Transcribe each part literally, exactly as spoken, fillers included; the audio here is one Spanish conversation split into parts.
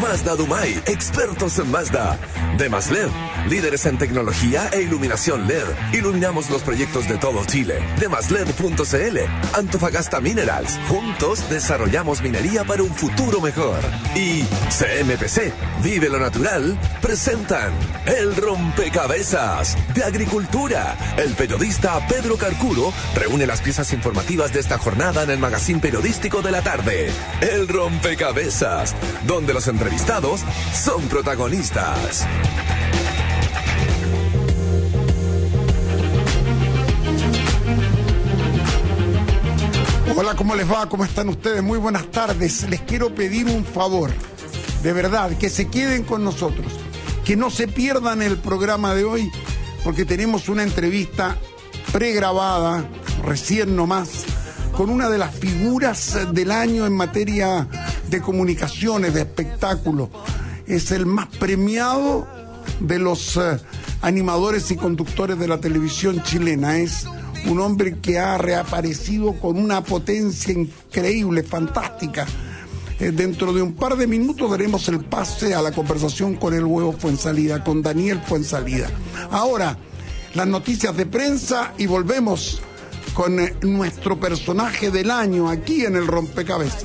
Mazda Dumay, expertos en Mazda. Demas L E D, líderes en tecnología e iluminación L E D. Iluminamos los proyectos de todo Chile. Demas L E D punto c l. Antofagasta Minerals. Juntos desarrollamos minería para un futuro mejor. Y C M P C, Vive lo Natural, presentan El Rompecabezas de Agricultura. El periodista Pedro Carcuro reúne las piezas informativas de esta jornada en el magazín periodístico de la tarde. El Rompecabezas, donde los entrevistados son protagonistas. Hola, ¿cómo les va? ¿Cómo están ustedes? Muy buenas tardes. Les quiero pedir un favor, de verdad, que se queden con nosotros, que no se pierdan el programa de hoy, porque tenemos una entrevista pregrabada, recién nomás, con una de las figuras del año en materia de comunicaciones, de espectáculo. Es el más premiado de los eh, animadores y conductores de la televisión chilena. Es un hombre que ha reaparecido con una potencia increíble, fantástica. Eh, dentro de un par de minutos daremos el pase a la conversación con el Huevo Fuenzalida, con Daniel Fuenzalida. Ahora, las noticias de prensa y volvemos con eh, nuestro personaje del año aquí en el Rompecabezas.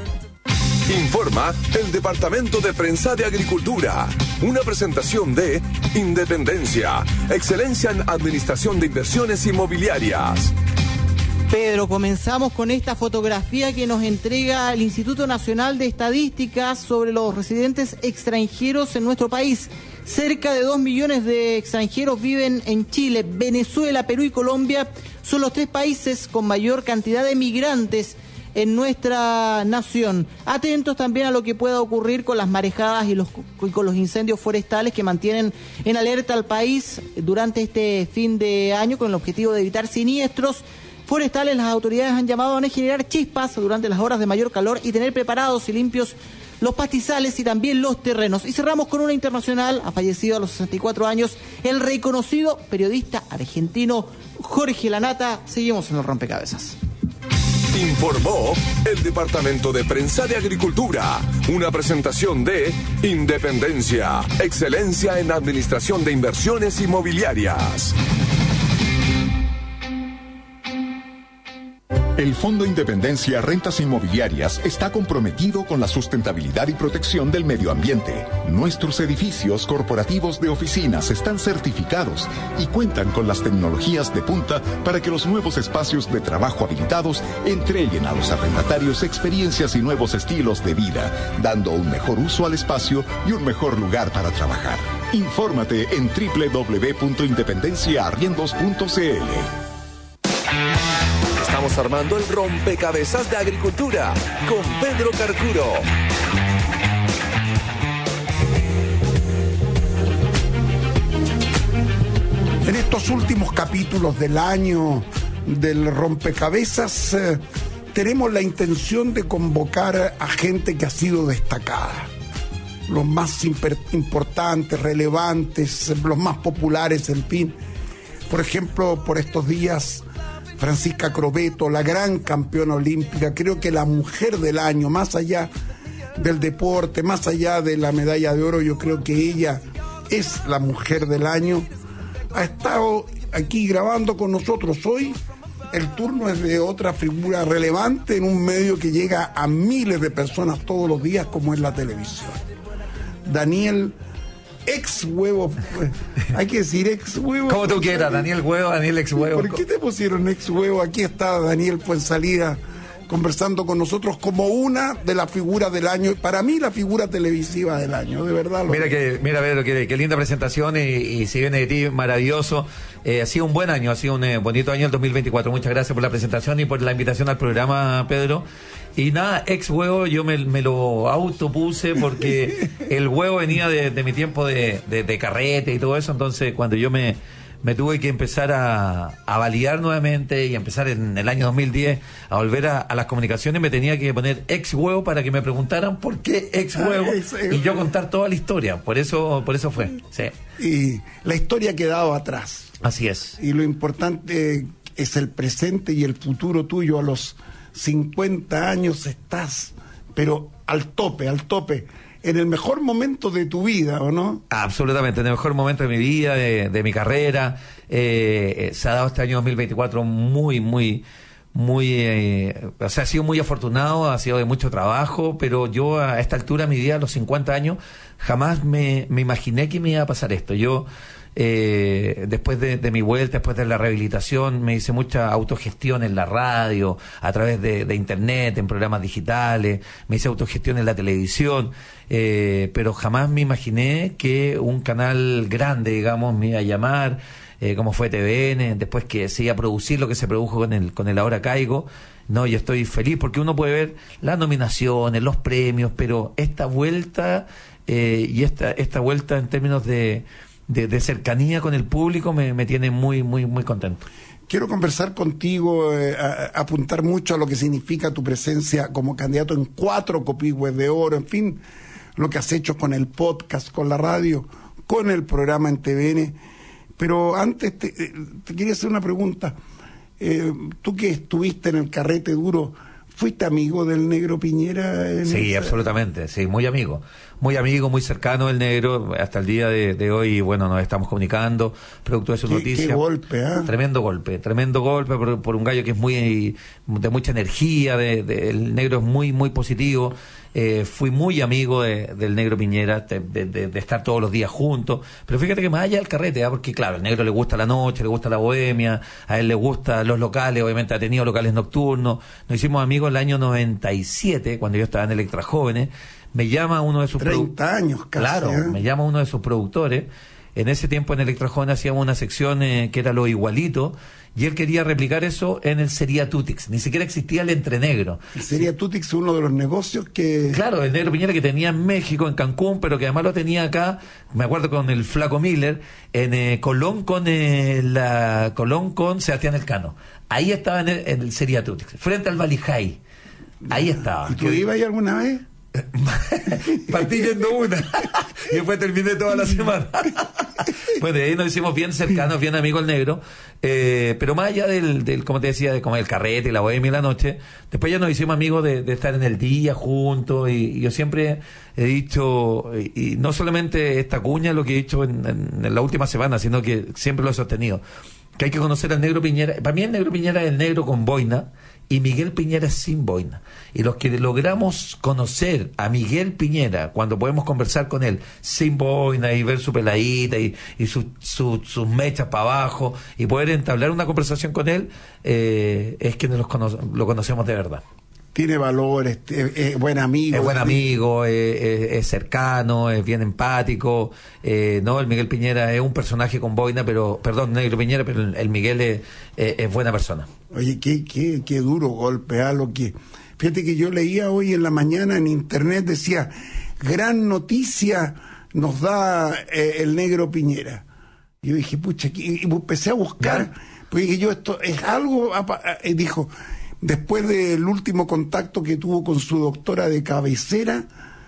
Informa el Departamento de Prensa de Agricultura. Una presentación de Independencia, excelencia en administración de inversiones inmobiliarias. Pedro, comenzamos con esta fotografía que nos entrega el Instituto Nacional de Estadísticas sobre los residentes extranjeros en nuestro país. Cerca de dos millones de extranjeros viven en Chile. Venezuela, Perú y Colombia son los tres países con mayor cantidad de migrantes en nuestra nación. Atentos también a lo que pueda ocurrir con las marejadas y, los, y con los incendios forestales que mantienen en alerta al país durante este fin de año con el objetivo de evitar siniestros forestales. Las autoridades han llamado a no generar chispas durante las horas de mayor calor y tener preparados y limpios los pastizales y también los terrenos. Y cerramos con una internacional. Ha fallecido a los sesenta y cuatro años el reconocido periodista argentino Jorge Lanata. Seguimos en el Rompecabezas. Informó el Departamento de Prensa de Agricultura. Una presentación de Independencia, excelencia en administración de inversiones inmobiliarias. El Fondo Independencia Rentas Inmobiliarias está comprometido con la sustentabilidad y protección del medio ambiente. Nuestros edificios corporativos de oficinas están certificados y cuentan con las tecnologías de punta para que los nuevos espacios de trabajo habilitados entreguen a los arrendatarios experiencias y nuevos estilos de vida, dando un mejor uso al espacio y un mejor lugar para trabajar. Infórmate en doble u doble u doble u punto independencia arriendos punto c l. Estamos armando el Rompecabezas de Agricultura con Pedro Carcuro. En estos últimos capítulos del año del Rompecabezas eh, tenemos la intención de convocar a gente que ha sido destacada. Los más importantes, relevantes, los más populares, en fin. Por ejemplo, por estos días, Francisca Crobeto, la gran campeona olímpica, creo que la mujer del año, más allá del deporte, más allá de la medalla de oro, yo creo que ella es la mujer del año. Ha estado aquí grabando con nosotros hoy. El turno es de otra figura relevante en un medio que llega a miles de personas todos los días, como es la televisión. Daniel Ex Huevo, hay que decir Ex Huevo. Como tú quieras, Daniel Huevo, Daniel Ex Huevo. ¿Por qué te pusieron Ex Huevo? Aquí está Daniel Fuenzalida conversando con nosotros como una de las figuras del año, para mí la figura televisiva del año, de verdad. Lo mira que, mira Pedro, qué, qué linda presentación y, y si viene de ti, maravilloso. Eh, ha sido un buen año, ha sido un eh, bonito año el dos mil veinticuatro. Muchas gracias por la presentación y por la invitación al programa, Pedro. Y nada, Ex Huevo yo me, me lo autopuse porque el huevo venía de, de mi tiempo de, de, de carrete y todo eso, entonces cuando yo me, me tuve que empezar a, a validar nuevamente y empezar en el año dos mil diez a volver a, a las comunicaciones, me tenía que poner Ex Huevo para que me preguntaran por qué Ex Huevo y yo contar toda la historia, por eso, por eso fue, sí. Y la historia ha quedado atrás. Así es. Y lo importante es el presente y el futuro tuyo. A los cincuenta años estás, pero al tope, al tope. en el mejor momento de tu vida, ¿o no? Absolutamente, en el mejor momento de mi vida, de, de mi carrera. Eh, se ha dado este año dos mil veinticuatro muy, muy, muy, eh, o sea, ha sido muy afortunado, ha sido de mucho trabajo, pero yo a esta altura de mi vida, a los cincuenta años, jamás me, me imaginé que me iba a pasar esto. Yo, Eh, después de, de mi vuelta, después de la rehabilitación, me hice mucha autogestión en la radio, a través de, de internet, en programas digitales, me hice autogestión en la televisión, eh, pero jamás me imaginé que un canal grande, digamos, me iba a llamar, eh, como fue T V N, después que se iba a producir lo que se produjo con el, con el Ahora Caigo. No, yo estoy feliz porque uno puede ver las nominaciones, los premios, pero esta vuelta, eh, y esta, esta vuelta en términos de De, de cercanía con el público me, me tiene muy, muy, muy contento. Quiero conversar contigo, eh, a, a apuntar mucho a lo que significa tu presencia como candidato en cuatro Copihue de Oro, en fin, lo que has hecho con el podcast, con la radio, con el programa en T V N. Pero antes te, te quería hacer una pregunta. Eh, tú que estuviste en el carrete duro, ¿fuiste amigo del Negro Piñera? En sí, esa... absolutamente, sí, muy amigo. Muy amigo, muy cercano del Negro, hasta el día de, de hoy, bueno, nos estamos comunicando, producto de su qué, noticia. Qué golpe, ¿eh? Tremendo golpe, tremendo golpe por, por un gallo que es muy, de mucha energía, de, de, el Negro es muy, muy positivo. Eh, fui muy amigo de, del Negro Piñera, de, de, de estar todos los días juntos, pero fíjate que más allá del carrete, ¿eh? Porque claro, al Negro le gusta la noche, le gusta la bohemia, a él le gustan los locales, obviamente ha tenido locales nocturnos. Nos hicimos amigos el año noventa y siete, cuando yo estaba en Electra Jóvenes. Me llama uno de sus treinta años casi, claro, ¿eh? me llama uno de sus productores. En ese tiempo en Electra Jóvenes hacíamos una sección eh, que era Lo Igualito, y él quería replicar eso en el Sería Tutix. Ni siquiera existía el Entrenegro. El Sería Tutix, uno de los negocios que... Claro, el Negro Piñera que tenía en México, en Cancún, pero que además lo tenía acá, me acuerdo con el Flaco Miller, en eh, Colón con eh, la Colón con Sebastián Elcano. Ahí estaba en el, en el Sería Tutix, frente al Valijay. Ahí estaba. ¿Y tú ibas ahí alguna vez? Partí yendo una y después terminé toda la semana. Bueno, ahí nos hicimos bien cercanos, bien amigos el Negro, eh, pero más allá del, del, como te decía, de como el carrete y la bohemia y la noche, después ya nos hicimos amigos de, de estar en el día juntos, y, y yo siempre he dicho, y, y no solamente esta cuña lo que he dicho en, en, en la última semana, sino que siempre lo he sostenido, que hay que conocer al Negro Piñera. Para mí el Negro Piñera es el negro con boina, y Miguel Piñera es sin boina. Y los que logramos conocer a Miguel Piñera, cuando podemos conversar con él sin boina y ver su peladita y, y su, su, sus mechas para abajo, y poder entablar una conversación con él, eh, es que los cono- lo conocemos de verdad. Tiene valores, es, es buen amigo. Es buen amigo, es, es, es cercano, es bien empático. Eh, no, el Miguel Piñera es un personaje con boina, pero, perdón, Negro Piñera, pero el, el Miguel es, es, es buena persona. Oye, qué, qué, qué duro golpe, ¿eh? Lo que... Fíjate que yo leía hoy en la mañana en internet, decía, gran noticia nos da eh, el Negro Piñera. Y yo dije, pucha, y empecé a buscar, porque dije yo, esto es algo, y dijo... Después del último contacto que tuvo con su doctora de cabecera,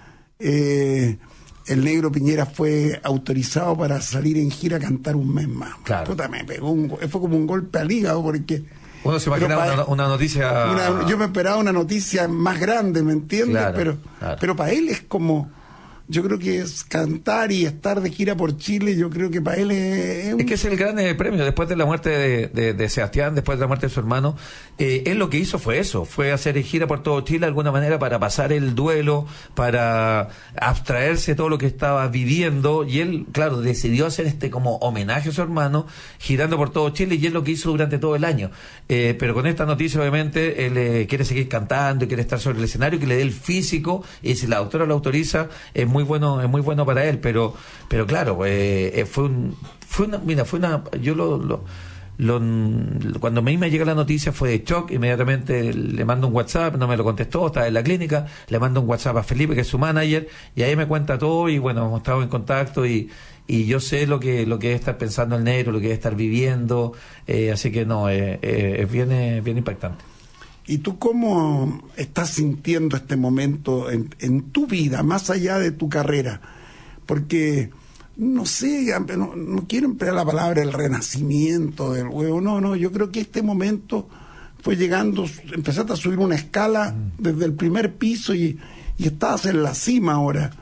eh, el Negro Piñera fue autorizado para salir en gira a cantar un mes más. Claro. Puta, me pegó un, fue como un golpe al hígado, porque... Uno se imaginaba para, una, una noticia... Una, yo me esperaba una noticia más grande, ¿me entiendes? Claro, pero, claro. pero para él es como... Yo creo que es cantar y estar de gira por Chile, yo creo que para él es... Es, un... es que es el gran eh, premio. Después de la muerte de, de, de Sebastián, después de la muerte de su hermano, eh, él lo que hizo fue eso, fue hacer gira por todo Chile de alguna manera para pasar el duelo, para abstraerse de todo lo que estaba viviendo, y él, claro, decidió hacer este como homenaje a su hermano, girando por todo Chile, y es lo que hizo durante todo el año. Eh, pero con esta noticia, obviamente, él eh, quiere seguir cantando y quiere estar sobre el escenario, que le dé el físico, y si la doctora lo autoriza, es muy muy bueno, es muy bueno para él, pero pero claro, eh, fue un fue una, mira, fue una yo lo, lo, lo cuando a mí me llega la noticia fue de shock. Inmediatamente le mando un WhatsApp, no me lo contestó, estaba en la clínica, le mando un WhatsApp a Felipe, que es su manager, y ahí me cuenta todo, y bueno, hemos estado en contacto, y y yo sé lo que lo que es estar pensando el Negro, lo que es estar viviendo, eh, así que no, eh, eh, es bien, eh, bien impactante. ¿Y tú cómo estás sintiendo este momento en, en tu vida, más allá de tu carrera? Porque, no sé, no, no quiero emplear la palabra el renacimiento del huevo, no, no, yo creo que este momento fue llegando, empezaste a subir una escala desde el primer piso y, y estás en la cima ahora.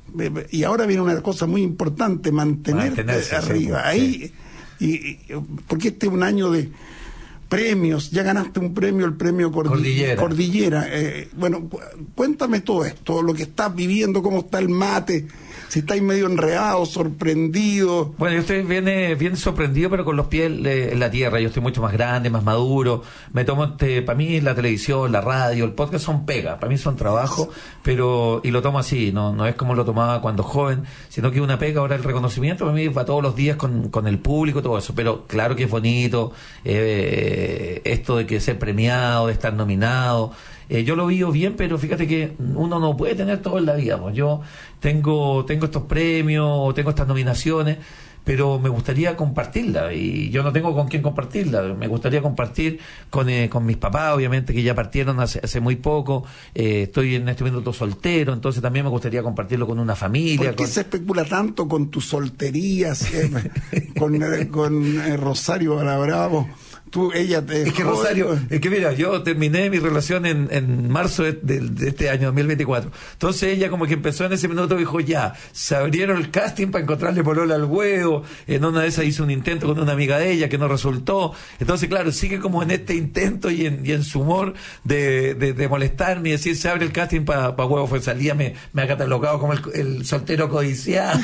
Y ahora viene una cosa muy importante, mantenerte arriba. Sí. Ahí, y, y, porque este es un año de premios, ya ganaste un premio, el premio Cordi- Cordillera. Cordillera. Eh, bueno, cuéntame todo esto, lo que estás viviendo, cómo está el mate, si estáis medio enredados, sorprendidos. Bueno, yo estoy bien, eh, bien sorprendido, pero con los pies eh, en la tierra. Yo estoy mucho más grande, más maduro. Me tomo, te, para mí la televisión, la radio, el podcast son pegas, para mí son trabajo, pero y lo tomo así, no no es como lo tomaba cuando joven, sino que una pega. Ahora el reconocimiento para mí va todos los días con, con el público, todo eso, pero claro que es bonito eh, esto de que ser premiado, de estar nominado. Eh, yo lo vivo bien, pero fíjate que uno no puede tener todo en la vida. Pues yo tengo tengo estos premios, tengo estas nominaciones, pero me gustaría compartirla y yo no tengo con quién compartirla. Me gustaría compartir con eh, con mis papás, obviamente, que ya partieron hace, hace muy poco. Eh, estoy en este momento soltero, entonces también me gustaría compartirlo con una familia. ¿Por qué con... se especula tanto con tu soltería, eh, con, eh, con eh, Rosario Bravo? Tú, ella te es que Rosario, es que mira, yo terminé mi relación en, en marzo de, de, de este año dos mil veinticuatro. Entonces ella como que empezó en ese minuto, dijo ya, se abrieron el casting para encontrarle polola al huevo. En una de esas hizo un intento con una amiga de ella que no resultó. Entonces claro, sigue como en este intento y en, y en su humor de, de, de molestarme y decir se abre el casting para pa huevo. Fue salía, me, me ha catalogado como el, el soltero codiciado.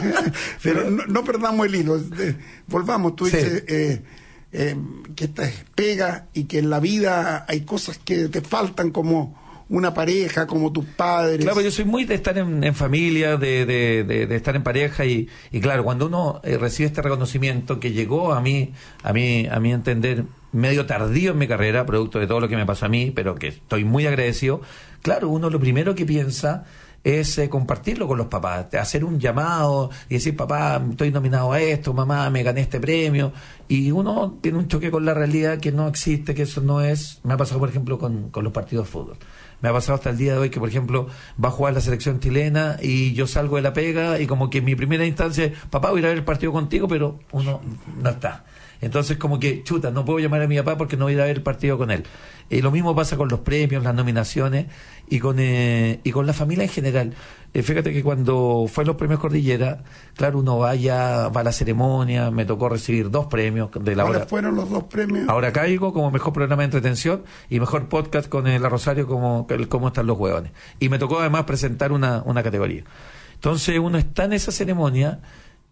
Pero no, no perdamos el hilo, eh, volvamos, tú sí. dices eh, Eh, que esta es pega y que en la vida hay cosas que te faltan, como una pareja, como tus padres. Claro, yo soy muy de estar en, en familia, de, de, de, de estar en pareja y, y claro, cuando uno eh, recibe este reconocimiento que llegó a mí, a mí, a mí entender medio tardío en mi carrera, producto de todo lo que me pasó a mí, pero que estoy muy agradecido. Claro, uno lo primero que piensa es eh, compartirlo con los papás, hacer un llamado y decir, papá, estoy nominado a esto, mamá, me gané este premio, y uno tiene un choque con la realidad que no existe, que eso no es. Me ha pasado, por ejemplo, con, con los partidos de fútbol. Me ha pasado hasta el día de hoy que, por ejemplo, va a jugar la selección chilena y yo salgo de la pega y como que en mi primera instancia es, papá, voy a ir a ver el partido contigo, pero uno no está. Entonces como que, chuta, no puedo llamar a mi papá porque no voy a ir a ver el partido con él. Y lo mismo pasa con los premios, las nominaciones y con eh, y con la familia en general. Eh, fíjate que cuando fue los premios Cordillera, claro, uno va ya, va a la ceremonia, me tocó recibir dos premios de la ¿Cuáles hora. fueron los dos premios? Ahora Caigo como mejor programa de entretención y mejor podcast con el Rosario como el Cómo están los huevones. Y me tocó además presentar una, una categoría. Entonces uno está en esa ceremonia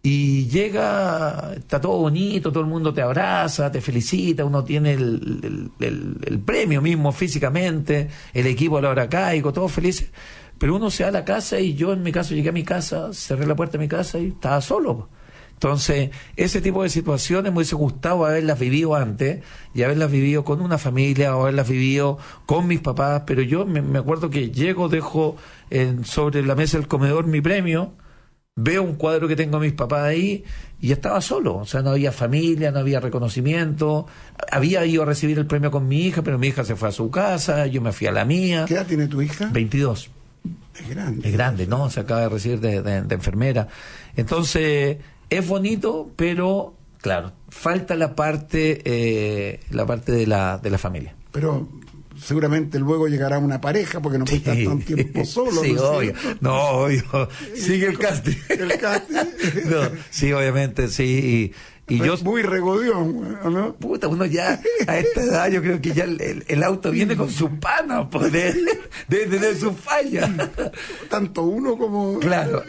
y llega, está todo bonito, todo el mundo te abraza, te felicita, uno tiene el, el, el, el premio mismo físicamente, el equipo a la hora Caigo, todos felices, pero uno se va a la casa y yo en mi caso llegué a mi casa, cerré la puerta de mi casa y estaba solo. Entonces, ese tipo de situaciones me hubiese gustado haberlas vivido antes y haberlas vivido con una familia o haberlas vivido con mis papás, pero yo me, me acuerdo que llego, dejo en, sobre la mesa del comedor mi premio, veo un cuadro que tengo a mis papás ahí y estaba solo, o sea, no había familia, no había reconocimiento. Había ido a recibir el premio con mi hija, pero mi hija se fue a su casa, yo me fui a la mía. ¿Qué edad tiene tu hija? veintidós. Es grande. Es grande, ¿no? Se acaba de recibir de, de, de enfermera. Entonces, es bonito, pero, claro, falta la parte eh, la parte de la, de la familia. Pero seguramente luego llegará una pareja porque no puede estar tanto tiempo solo. Sí, ¿no? obvio. No, obvio. Sigue el casting. El casting. No, sí, obviamente, sí. Y, y yo muy regodión, ¿no? Puta, uno ya a esta edad yo creo que ya el, el auto viene con su pana, pues debe, debe tener su falla. Tanto uno como... Claro.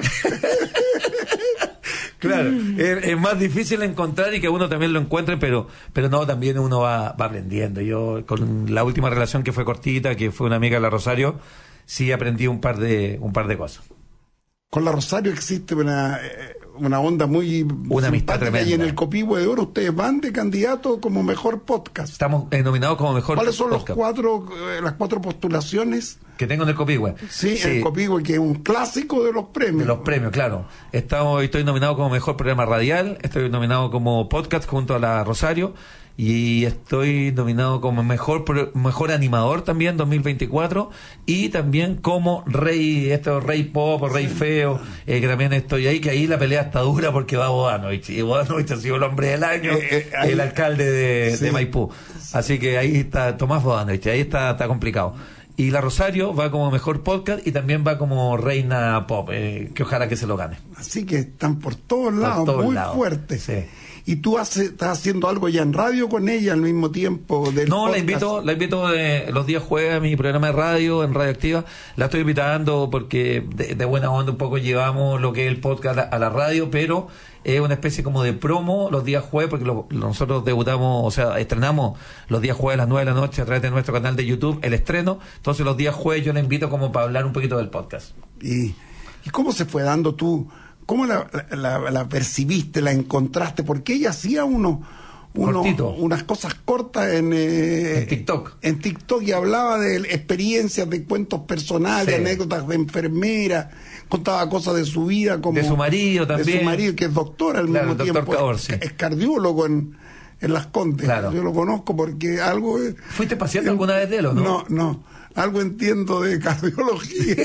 Claro, es, es más difícil encontrar y que uno también lo encuentre, pero pero no, también uno va, va aprendiendo. Yo con la última relación que fue cortita, que fue una amiga de la Rosario, sí aprendí un par de un par de cosas. Con la Rosario existe una, una onda muy una amistad tremenda. Y en el Copihue de Oro ustedes van de candidato como mejor podcast. Estamos eh, nominados como mejor podcast. ¿Cuáles son podcast. los cuatro, eh, las cuatro postulaciones? Que tengo en el Copihue. Sí, sí, el Copihue, que es un clásico de los premios. De los premios, claro. Estamos, estoy nominado como mejor programa radial, estoy nominado como podcast junto a la Rosario y estoy nominado como mejor mejor animador también dos mil veinticuatro y también como rey, esto rey pop o rey feo, eh, que también estoy ahí, que ahí la pelea está dura porque va Bodanovich y Bodanovich ha sido el hombre del año, eh, eh, ahí, el alcalde de, sí. de Maipú. Así que ahí está Tomás Bodanovich, ahí está, está complicado. Y la Rosario va como mejor podcast y también va como reina pop, eh, que ojalá que se lo gane. Así que están por todos lados, por todos muy lados. fuertes. Sí. ¿Y tú hace, estás haciendo algo ya en radio con ella al mismo tiempo? Del no, podcast? la invito, la invito de, los días jueves a mi programa de radio, en Radioactiva. La estoy invitando porque de, de buena onda un poco llevamos lo que es el podcast a la, a la radio, pero es una especie como de promo los días jueves, porque lo, nosotros debutamos, o sea, estrenamos los días jueves a las nueve de la noche a través de nuestro canal de YouTube, el estreno. Entonces los días jueves yo la invito como para hablar un poquito del podcast. ¿Y, y cómo se fue dando tú? ¿Cómo la, la, la percibiste, la encontraste? Porque ella hacía uno, uno, unas cosas cortas en, eh, en TikTok. En TikTok y hablaba de experiencias, de cuentos personales, sí. anécdotas de enfermera, contaba cosas de su vida, como de su marido también. De su marido, que es doctor al claro, mismo tiempo. Cabor, sí. Es cardiólogo en, en Las Condes. Claro. Yo lo conozco porque algo... ¿Fuiste paciente eh, alguna vez de él o no? No, no. Algo entiendo de cardiología.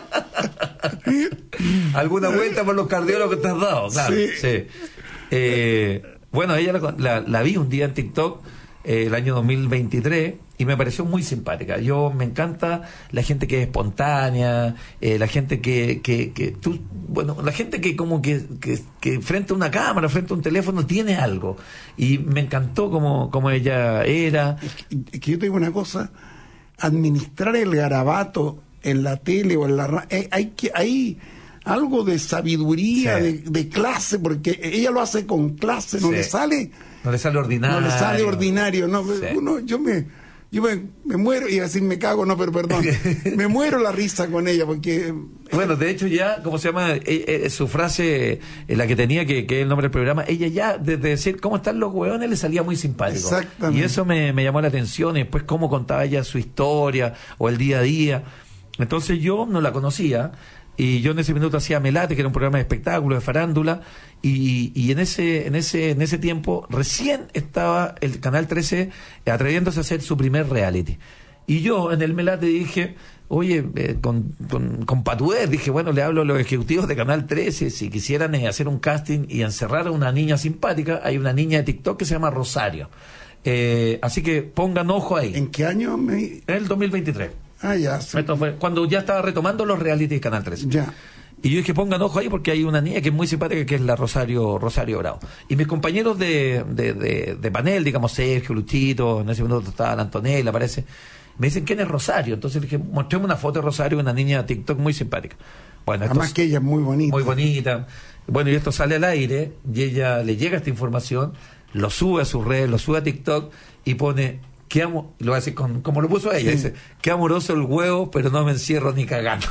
¿Alguna vuelta por los cardiólogos que te has dado? Claro, sí. sí. Eh, bueno, ella la, la, la vi un día en TikTok eh, el año dos mil veintitrés y me pareció muy simpática. Yo me encanta la gente que es espontánea, eh, la gente que, que, que tú, bueno, la gente que como que, que, que frente a una cámara, frente a un teléfono tiene algo. Y me encantó como, como ella era. Es que, es que yo te digo una cosa, administrar el garabato en la tele o en la radio, eh, hay que hay algo de sabiduría, sí. de, de clase, porque ella lo hace con clase, no sí. le sale no le sale ordinario, no le sale ordinario, no, sí. uno, yo me yo me, me muero, y así me cago, no, pero perdón, me muero la risa con ella, porque... Bueno, de hecho ya, ¿cómo se llama? Eh, eh, su frase, eh, la que tenía, que, que es el nombre del programa, ella ya, desde decir cómo están los hueones, le salía muy simpático. Exactamente. Y eso me, me llamó la atención, y después cómo contaba ella su historia, o el día a día. Entonces yo no la conocía, y yo en ese minuto hacía Melate, que era un programa de espectáculos, de farándula, y, y en ese en ese en ese tiempo recién estaba el Canal trece atreviéndose a hacer su primer reality. Y yo en el Melate dije, oye, eh, con, con, con patudez, dije, bueno, le hablo a los ejecutivos de Canal trece, si quisieran eh, hacer un casting y encerrar a una niña simpática. Hay una niña de TikTok que se llama Rosario. Eh, así que pongan ojo ahí. ¿En qué año? Me... En el dos mil veintitrés. Ah, ya. Sí. Esto fue cuando ya estaba retomando los reality de Canal trece. Ya. Y yo dije, pongan ojo ahí porque hay una niña que es muy simpática, que es la Rosario Rosario Bravo. Y mis compañeros de, de, de, de panel, digamos, Sergio, Luchito, en ese momento estaba la Antonella, parece, me dicen, ¿quién es Rosario? Entonces le dije, mostremos una foto de Rosario, una niña de TikTok muy simpática. Bueno, además esto, que ella es muy bonita. Muy bonita. Bueno, y esto sale al aire, y ella le llega esta información, lo sube a sus redes, lo sube a TikTok, y pone... Qué amo, lo voy a decir con, como lo puso ella, sí. Dice, qué amoroso el huevo, pero no me encierro ni cagando.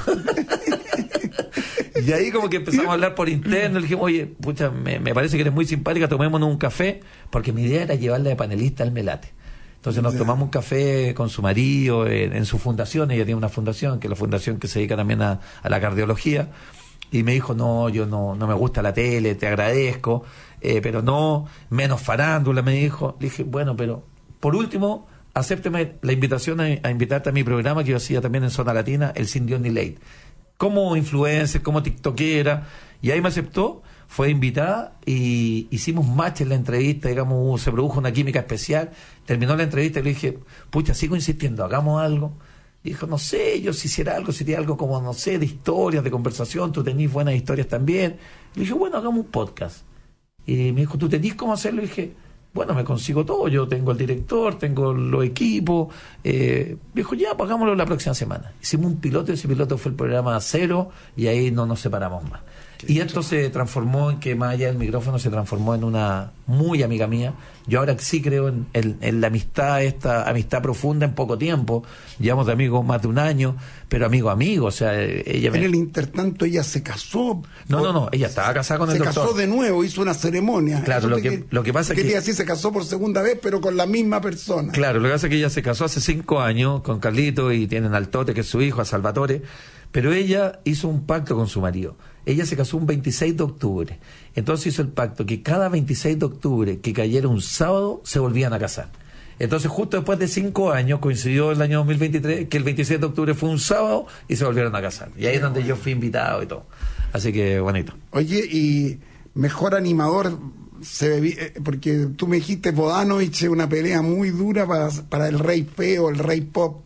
Y ahí como que empezamos a hablar por interno, le dijimos, oye, pucha, me, me parece que eres muy simpática, tomémonos un café, porque mi idea era llevarla de panelista al Melate. Entonces nos tomamos un café con su marido en, en su fundación, ella tiene una fundación, que es la fundación que se dedica también a, a la cardiología, y me dijo, no, yo no, no me gusta la tele, te agradezco, eh, pero no, menos farándula, me dijo. Le dije, bueno, pero por último, acépteme la invitación a, a invitarte a mi programa que yo hacía también en Zona Latina, el Sin Dios ni Late, como influencer, como tiktokera, y ahí me aceptó, fue invitada y hicimos match en la entrevista, digamos, se produjo una química especial, terminó la entrevista y le dije, pucha, sigo insistiendo, hagamos algo. Y dijo, no sé, yo si hiciera algo, sería algo como, no sé, de historias, de conversación, tú tenés buenas historias también. Y le dije, bueno, hagamos un podcast. Y me dijo, ¿tú tenés cómo hacerlo? Y dije, bueno, me consigo todo, yo tengo el director, tengo los equipos. Eh, me dijo, ya, pues hagámoslo la próxima semana. Hicimos un piloto, y ese piloto fue el programa Cero, y ahí no nos separamos más. Y esto se transformó en que, más allá del micrófono, se transformó en una muy amiga mía. Yo ahora sí creo en, en, en la amistad, esta amistad profunda en poco tiempo. Llevamos de amigos más de un año, pero amigo, amigo. O sea, ella me... En el intertanto ella se casó. No, no, no, ella estaba casada con el doctor. Se casó de nuevo, hizo una ceremonia. Claro, lo que, lo que pasa es que... ella sí se casó por segunda vez, pero con la misma persona. Claro, lo que pasa es que ella se casó hace cinco años con Carlito y tienen al Tote, que es su hijo, a Salvatore. Pero ella hizo un pacto con su marido. Ella se casó un veintiséis de octubre. Entonces hizo el pacto que cada veintiséis de octubre que cayera un sábado se volvían a casar. Entonces justo después de cinco años, coincidió el año dos mil veintitrés, que el veintiséis de octubre fue un sábado y se volvieron a casar. Y ahí es donde yo fui invitado y todo. Así que bonito. Oye, y mejor animador, se ve, porque tú me dijiste Bodanovich, una pelea muy dura para, para el rey feo, el rey pop.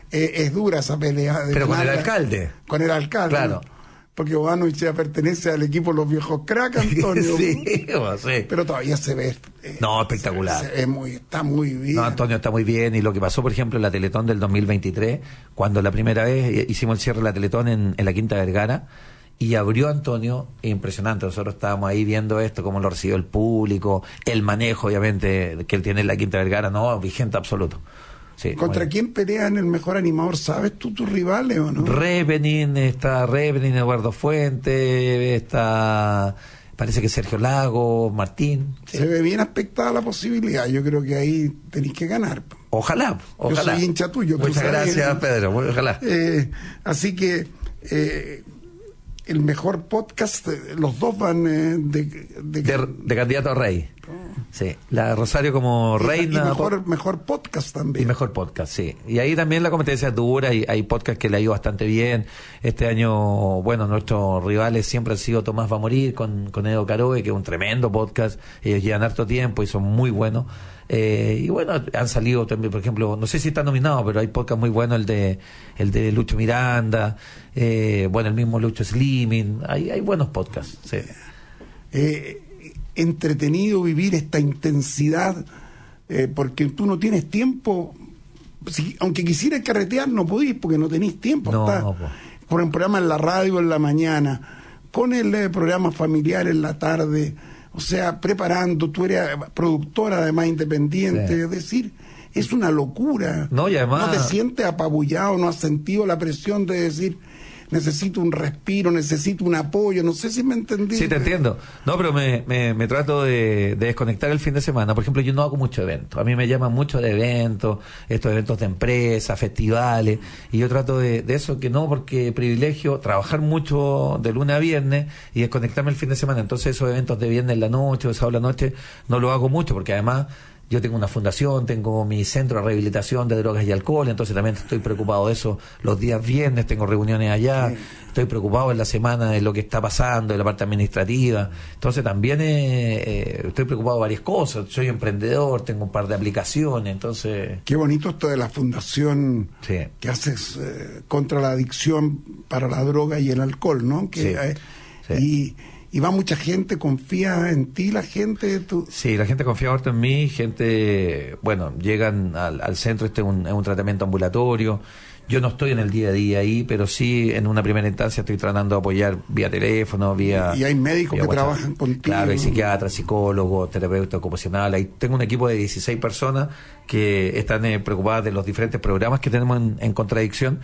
eh, es dura esa pelea. De Pero con el ganarla. alcalde. Con el alcalde. Claro. ¿no? Porque Bobanovich ya pertenece al equipo de los viejos crack, Antonio. Sí, bueno, sí. Pero todavía se ve. eh, No, espectacular. Se, se ve muy, está muy bien. No, Antonio está muy bien. Y lo que pasó, por ejemplo, en la Teletón del dos mil veintitrés, cuando la primera vez hicimos el cierre de la Teletón en, en la Quinta Vergara, y abrió Antonio, impresionante. Nosotros estábamos ahí viendo esto, cómo lo recibió el público, el manejo, obviamente, que él tiene en la Quinta Vergara, no, vigente absoluto. Sí, ¿Contra quién pelean el mejor animador? ¿Sabes tú tus rivales o no? Revenin, está Revenin, Eduardo Fuente, está, parece que Sergio Lago, Martín. Sí. Se ve bien aspectada la posibilidad. Yo creo que ahí tenéis que ganar. Ojalá, ojalá. Yo soy hincha tuyo. Muchas gracias, bien, Pedro. Ojalá. Eh, así que eh, el mejor podcast, los dos van eh, de, de, de, de candidato a rey. Sí, la Rosario como y, reina. Y mejor, mejor podcast también. Y mejor podcast, sí. Y ahí también la competencia es dura y hay podcast que le ha ido bastante bien. Este año, bueno, nuestros rivales siempre han sido Tomás Va a Morir con, con Edo Caroe, que es un tremendo podcast. Ellos llevan harto tiempo y son muy buenos. Eh, y bueno, han salido también, por ejemplo, no sé si está nominado, pero hay podcast muy buenos, el de el de Lucho Miranda, eh, bueno, el mismo Lucho Slimming. Hay, hay buenos podcasts, sí. Eh, entretenido vivir esta intensidad, eh, porque tú no tienes tiempo, si, aunque quisieras carretear no podís porque no tenés tiempo. No, está, no, por el programa en la radio en la mañana, con el eh, programa familiar en la tarde, o sea, preparando, tú eres productora además independiente, sí. Es decir, es una locura. No, y además... no te sientes apabullado, no has sentido la presión de decir... necesito un respiro, necesito un apoyo, no sé si me entendí. Sí, te entiendo. No, pero me, me, me trato de, de desconectar el fin de semana. Por ejemplo, yo no hago muchos eventos. A mí me llaman mucho de eventos, estos eventos de empresas, festivales, y yo trato de, de eso, que no, porque privilegio trabajar mucho de lunes a viernes y desconectarme el fin de semana. Entonces esos eventos de viernes en la noche o de sábado en la noche no lo hago mucho, porque además... yo tengo una fundación, tengo mi centro de rehabilitación de drogas y alcohol, entonces también estoy preocupado de eso los días viernes, tengo reuniones allá, sí. Estoy preocupado en la semana de lo que está pasando, de la parte administrativa, entonces también eh, eh, estoy preocupado de varias cosas, soy emprendedor, tengo un par de aplicaciones, entonces... Qué bonito esto de la fundación sí. que haces eh, contra la adicción para la droga y el alcohol, ¿no? Que, sí. eh, sí. Y... ¿Y va mucha gente? ¿Confía en ti la gente? ¿Tú? Sí, la gente confía harto en mí, gente, bueno, llegan al, al centro, este es un, es un tratamiento ambulatorio, yo no estoy en el día a día ahí, pero sí en una primera instancia estoy tratando de apoyar vía teléfono, vía... Y hay médicos que WhatsApp. trabajan contigo. Claro, hay psiquiatras, psicólogos, terapeutas ocupacionales, ahí tengo un equipo de dieciséis personas que están eh, preocupadas de los diferentes programas que tenemos en, en Contradicción,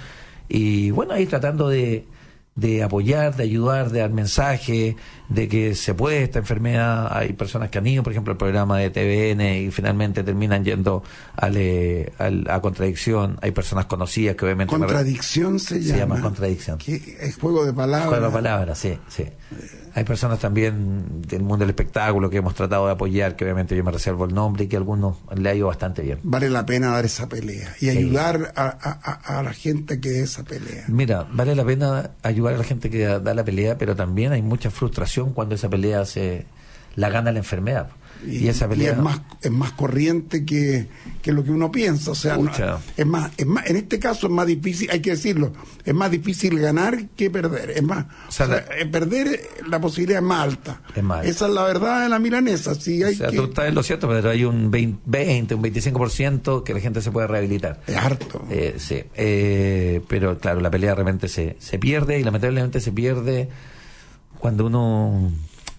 y bueno, ahí tratando de... de apoyar, de ayudar, de dar mensaje, de que se puede esta enfermedad. Hay personas que han ido, por ejemplo, al programa de T V N y finalmente terminan yendo al, eh, al, a Contradicción. Hay personas conocidas que obviamente... Contradicción se llama. Se llama Contradicción. ¿Qué? Es juego de palabras. Juego de palabras, sí, sí. Hay personas también del mundo del espectáculo que hemos tratado de apoyar, que obviamente yo me reservo el nombre y que a algunos le ha ido bastante bien. Vale la pena dar esa pelea y sí. ayudar a, a, a la gente que dé esa pelea. Mira, vale la pena ayudar a la gente que da la pelea, pero también hay mucha frustración cuando esa pelea se la gana la enfermedad. Y, y esa pelea y es más es más corriente que, que lo que uno piensa, o sea, no, es más es más en este caso es más difícil, hay que decirlo, es más difícil ganar que perder, es más, o sea, o sea, la, perder la posibilidad es más alta. Es más alta. Esa es la verdad de la milanesa, sí, hay o sea, que... tú estás en lo cierto, pero hay un veinte, un veinticinco por ciento que la gente se puede rehabilitar. Es harto. Eh, sí, eh, pero claro, la pelea realmente se se pierde y lamentablemente se pierde cuando uno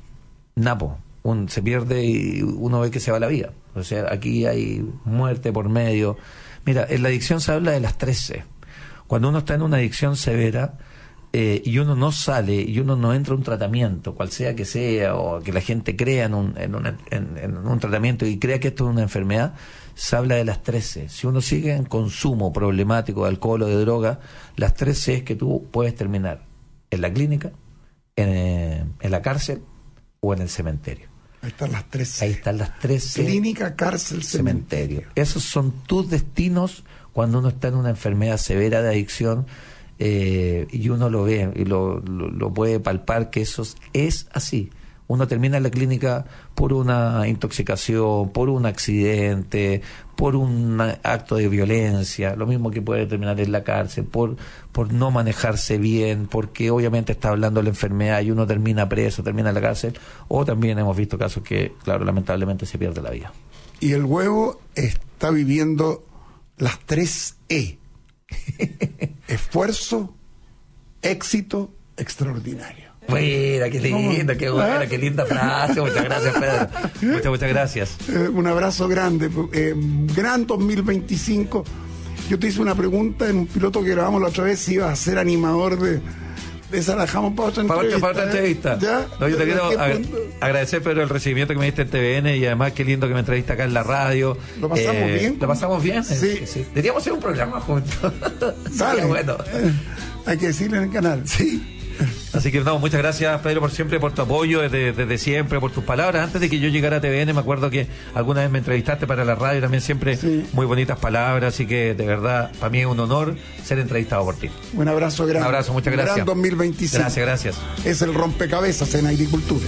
napo Un, se pierde y uno ve que se va la vida. O sea, aquí hay muerte por medio. Mira, en la adicción se habla de las tres C. Cuando uno está en una adicción severa eh, y uno no sale y uno no entra a un tratamiento, cual sea que sea, o que la gente crea en un, en, una, en, en un tratamiento y crea que esto es una enfermedad, se habla de las tres C. Si uno sigue en consumo problemático de alcohol o de droga, las tres C es que tú puedes terminar en la clínica, en, en la cárcel o en el cementerio. Ahí están las tres C. Ahí están las tres C. Clínica, cárcel, cementerio. cementerio. Esos son tus destinos cuando uno está en una enfermedad severa de adicción eh, y uno lo ve y lo, lo, lo puede palpar que eso es así. uno termina en la clínica por una intoxicación, por un accidente, por un acto de violencia, lo mismo que puede terminar en la cárcel, por, por no manejarse bien, porque obviamente está hablando de la enfermedad y uno termina preso, termina en la cárcel, o también hemos visto casos que, claro, lamentablemente se pierde la vida. Y el huevo está viviendo las tres E. Esfuerzo, éxito, extraordinario. Buena, qué linda, qué buena, qué linda frase. Muchas gracias, Pedro. Muchas, muchas gracias. Eh, un abrazo grande. Eh, gran dos mil veinticinco. Yo te hice una pregunta en un piloto que grabamos la otra vez si ibas a ser animador de... de esa la dejamos para otra para entrevista. Para otra entrevista. ¿Ya? No, yo te quiero ag punto? agradecer, Pedro, el recibimiento que me diste en T V N y además qué lindo que me entrevista acá en la radio. ¿Lo pasamos eh, bien? ¿Lo pasamos bien? Sí. sí, sí. Deberíamos hacer un programa juntos. Dale. Sí, bueno. Eh, hay que decirle en el canal. Sí. Así que no, muchas gracias, Pedro, por siempre, por tu apoyo desde, desde siempre, por tus palabras. Antes de que yo llegara a T V N, me acuerdo que alguna vez me entrevistaste para la radio, también siempre sí. Muy bonitas palabras, así que de verdad, para mí es un honor ser entrevistado por ti. Un abrazo grande. Un abrazo, muchas gracias. Gran dos mil veinticinco. Gracias, gracias. Es el rompecabezas en agricultura.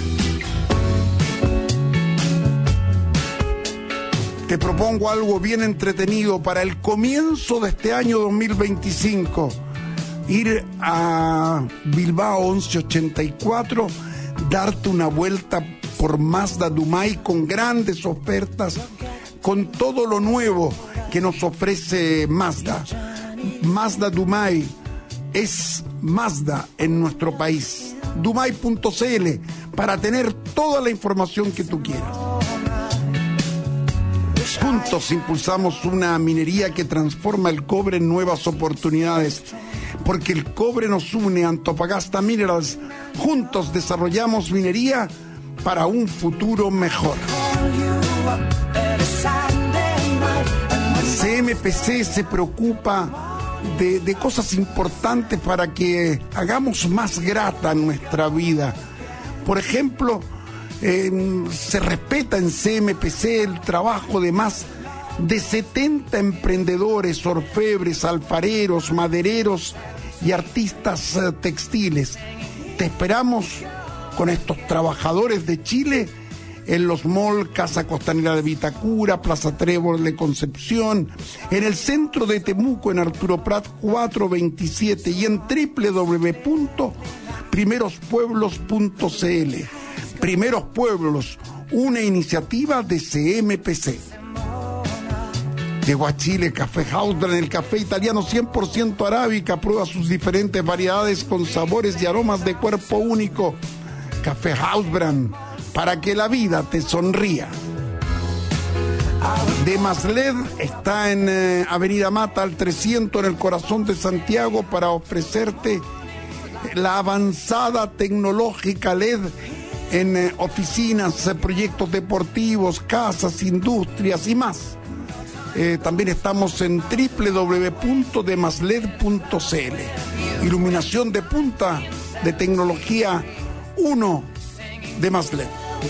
Te propongo algo bien entretenido para el comienzo de este año dos mil veinticinco. Ir a Bilbao once ochenta y cuatro, darte una vuelta por Mazda Dumay con grandes ofertas, con todo lo nuevo que nos ofrece Mazda. Mazda Dumay es Mazda en nuestro país. Dumay punto c l para tener toda la información que tú quieras. Juntos impulsamos una minería que transforma el cobre en nuevas oportunidades. Porque el cobre nos une a Antofagasta Minerals. Juntos desarrollamos minería para un futuro mejor. C M P C se preocupa de, de cosas importantes para que hagamos más grata nuestra vida. Por ejemplo, eh, se respeta en C M P C el trabajo de más de setenta emprendedores, orfebres, alfareros, madereros y artistas uh, textiles. Te esperamos con estos trabajadores de Chile en los malls Casa Costanera de Vitacura, Plaza Trébol de Concepción, en el centro de Temuco, en Arturo Prat cuatrocientos veintisiete y en doble u doble u doble u punto primeros pueblos punto c l. Primeros Pueblos, una iniciativa de C M P C. Llegó a Chile Café Hausbrand, el café italiano cien por ciento arábica. Prueba sus diferentes variedades con sabores y aromas de cuerpo único. Café Hausbrand, para que la vida te sonría. Demasled está en eh, Avenida Mata al trescientos en el corazón de Santiago para ofrecerte la avanzada tecnológica L E D en eh, oficinas, eh, proyectos deportivos, casas, industrias y más. Eh, también estamos en doble u doble u doble u punto demasled punto c l. Iluminación de punta de tecnología uno de Masled.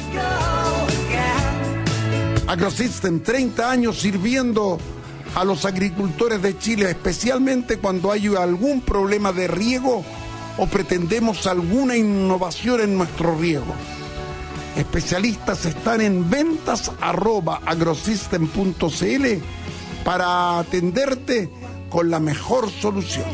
Agrosystem, treinta años sirviendo a los agricultores de Chile, especialmente cuando hay algún problema de riego o pretendemos alguna innovación en nuestro riego. Especialistas están en ventas arroba agrosystem punto c l para atenderte con la mejor solución.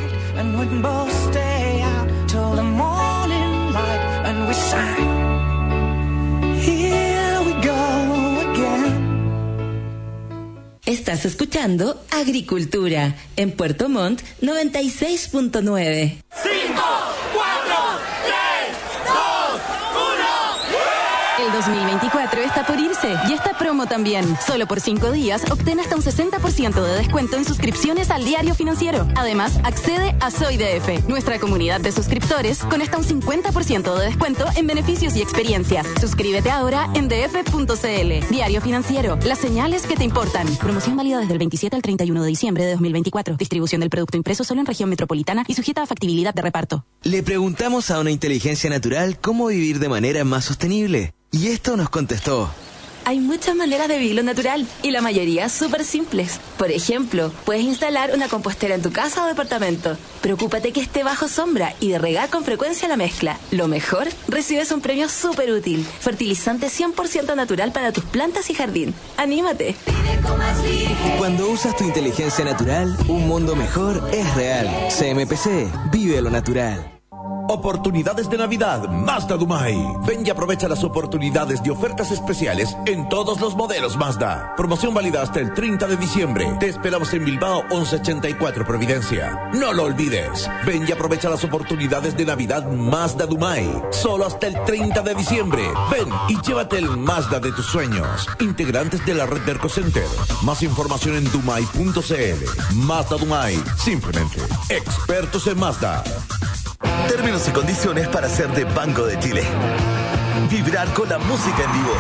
Estás escuchando Agricultura en Puerto Montt noventa y seis punto nueve. cinco, cuatro, tres, dos, uno. El dos mil veinticuatro está por irse y esta promo también. Solo por cinco días obtén hasta un sesenta por ciento de descuento en suscripciones al Diario Financiero. Además, accede a Soy D F, nuestra comunidad de suscriptores, con hasta un cincuenta por ciento de descuento en beneficios y experiencias. Suscríbete ahora en d f punto c l. Diario Financiero, las señales que te importan. Promoción válida desde el veintisiete al treinta y uno de diciembre de dos mil veinticuatro. Distribución del producto impreso solo en región metropolitana y sujeta a factibilidad de reparto. Le preguntamos a una inteligencia natural cómo vivir de manera más sostenible. Y esto nos contestó: Hay muchas maneras de vivirlo natural y la mayoría súper simples. Por ejemplo, puedes instalar una compostera en tu casa o departamento. Preocúpate que esté bajo sombra y de regar con frecuencia la mezcla. Lo mejor, recibes un premio súper útil. Fertilizante cien por ciento natural para tus plantas y jardín. ¡Anímate! Cuando usas tu inteligencia natural, un mundo mejor es real. C M P C, vive lo natural. Oportunidades de Navidad Mazda Dumay. Ven y aprovecha las oportunidades de ofertas especiales en todos los modelos Mazda. Promoción válida hasta el treinta de diciembre. Te esperamos en Bilbao once ochenta y cuatro Providencia. No lo olvides. Ven y aprovecha las oportunidades de Navidad Mazda Dumay. Solo hasta el treinta de diciembre. Ven y llévate el Mazda de tus sueños. Integrantes de la red de Ercocenter. Más información en dumay punto c l. Mazda Dumay. Simplemente expertos en Mazda. Términos y condiciones para ser de Banco de Chile. Vibrar con la música en vivo.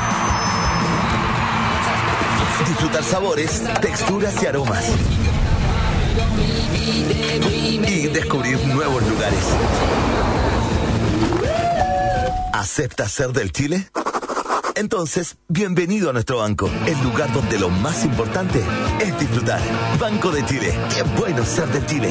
Disfrutar sabores, texturas y aromas. Y descubrir nuevos lugares. ¿Aceptas ser del Chile? Entonces, bienvenido a nuestro banco, el lugar donde lo más importante es disfrutar. Banco de Chile. Qué bueno ser del Chile.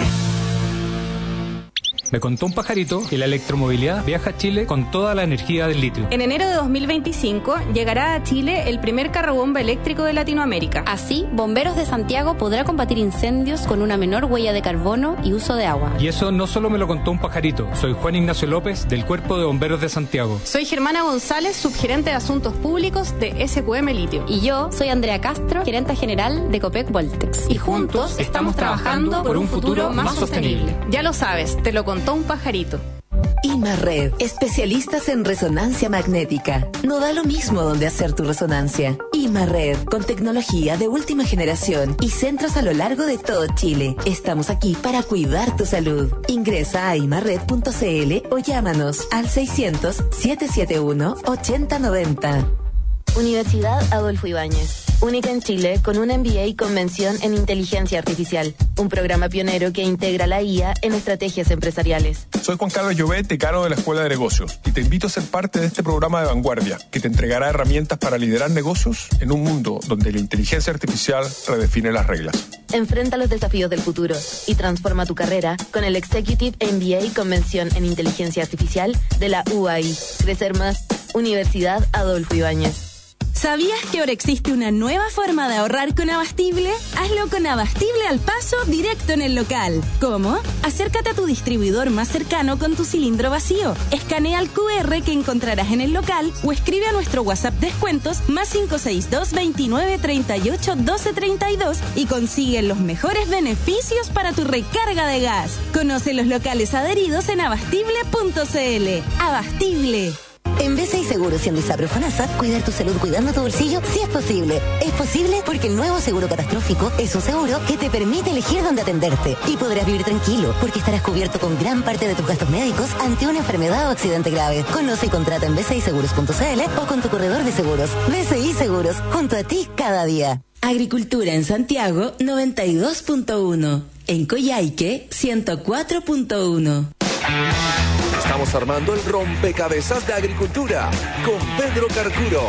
Me contó un pajarito que la electromovilidad viaja a Chile con toda la energía del litio. En enero de dos mil veinticinco llegará a Chile el primer carrobomba eléctrico de Latinoamérica. Así, Bomberos de Santiago podrá combatir incendios con una menor huella de carbono y uso de agua. Y eso no solo me lo contó un pajarito. Soy Juan Ignacio López, del Cuerpo de Bomberos de Santiago. Soy Germana González, subgerente de Asuntos Públicos de S Q M Litio. Y yo soy Andrea Castro, gerente general de Copec Voltex. Y juntos estamos trabajando por un futuro más sostenible. Ya lo sabes, te lo contó un pajarito. Imarred, especialistas en resonancia magnética. No da lo mismo donde hacer tu resonancia. Imarred, con tecnología de última generación y centros a lo largo de todo Chile. Estamos aquí para cuidar tu salud. Ingresa a imarred punto c l o llámanos al seiscientos, setecientos setenta y uno, ochenta noventa. Universidad Adolfo Ibáñez, única en Chile con un M B A con mención en inteligencia artificial, un programa pionero que integra la I A en estrategias empresariales. Soy Juan Carlos Llobet, decano de la Escuela de Negocios, y te invito a ser parte de este programa de vanguardia que te entregará herramientas para liderar negocios en un mundo donde la inteligencia artificial redefine las reglas. Enfrenta los desafíos del futuro y transforma tu carrera con el Executive M B A con mención en inteligencia artificial de la U A I. Crecer más, Universidad Adolfo Ibáñez. ¿Sabías que ahora existe una nueva forma de ahorrar con Abastible? Hazlo con Abastible al paso, directo en el local. ¿Cómo? Acércate a tu distribuidor más cercano con tu cilindro vacío. Escanea el Q R que encontrarás en el local o escribe a nuestro WhatsApp descuentos más cinco seis dos, veintinueve, treinta y ocho, doce, treinta y dos y consigue los mejores beneficios para tu recarga de gas. Conoce los locales adheridos en abastible punto c l. Abastible. En B C I Seguros y en Disabro Fonasa, cuidar tu salud cuidando tu bolsillo sí es posible. Es posible porque el nuevo seguro catastrófico es un seguro que te permite elegir dónde atenderte. Y podrás vivir tranquilo porque estarás cubierto con gran parte de tus gastos médicos ante una enfermedad o accidente grave. Conoce y contrata en b c i seguros punto c l o con tu corredor de seguros. B C I Seguros, junto a ti cada día. Agricultura en Santiago, noventa y dos punto uno. En Coyhaique, ciento cuatro punto uno. Estamos armando el rompecabezas de agricultura con Pedro Carcuro.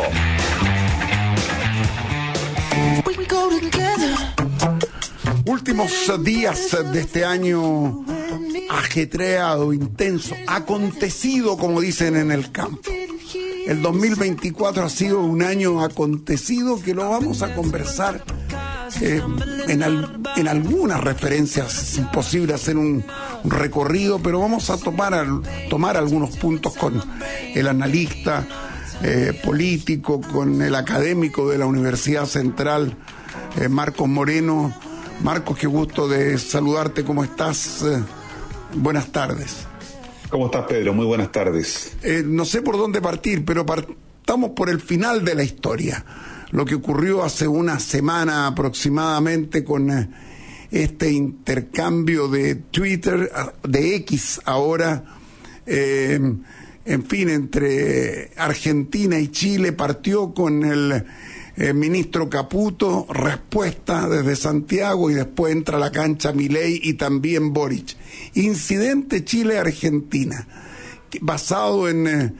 Últimos días de este año ajetreado, intenso, acontecido, como dicen en el campo. El dos mil veinticuatro ha sido un año acontecido que lo vamos a conversar eh, en, al, en algunas referencias. Es imposible hacer un, un recorrido, pero vamos a tomar, al, tomar algunos puntos con el analista eh, político, con el académico de la Universidad Central, eh, Marcos Moreno. Marcos, qué gusto de saludarte. ¿Cómo estás? Eh, buenas tardes. ¿Cómo estás, Pedro? Muy buenas tardes. Eh, no sé por dónde partir, pero partamos por el final de la historia. Lo que ocurrió hace una semana aproximadamente con eh, este intercambio de Twitter, de X ahora, eh, en fin, entre Argentina y Chile, partió con el eh, ministro Caputo, respuesta desde Santiago, y después entra a la cancha Milei y también Boric. Incidente Chile-Argentina, basado en,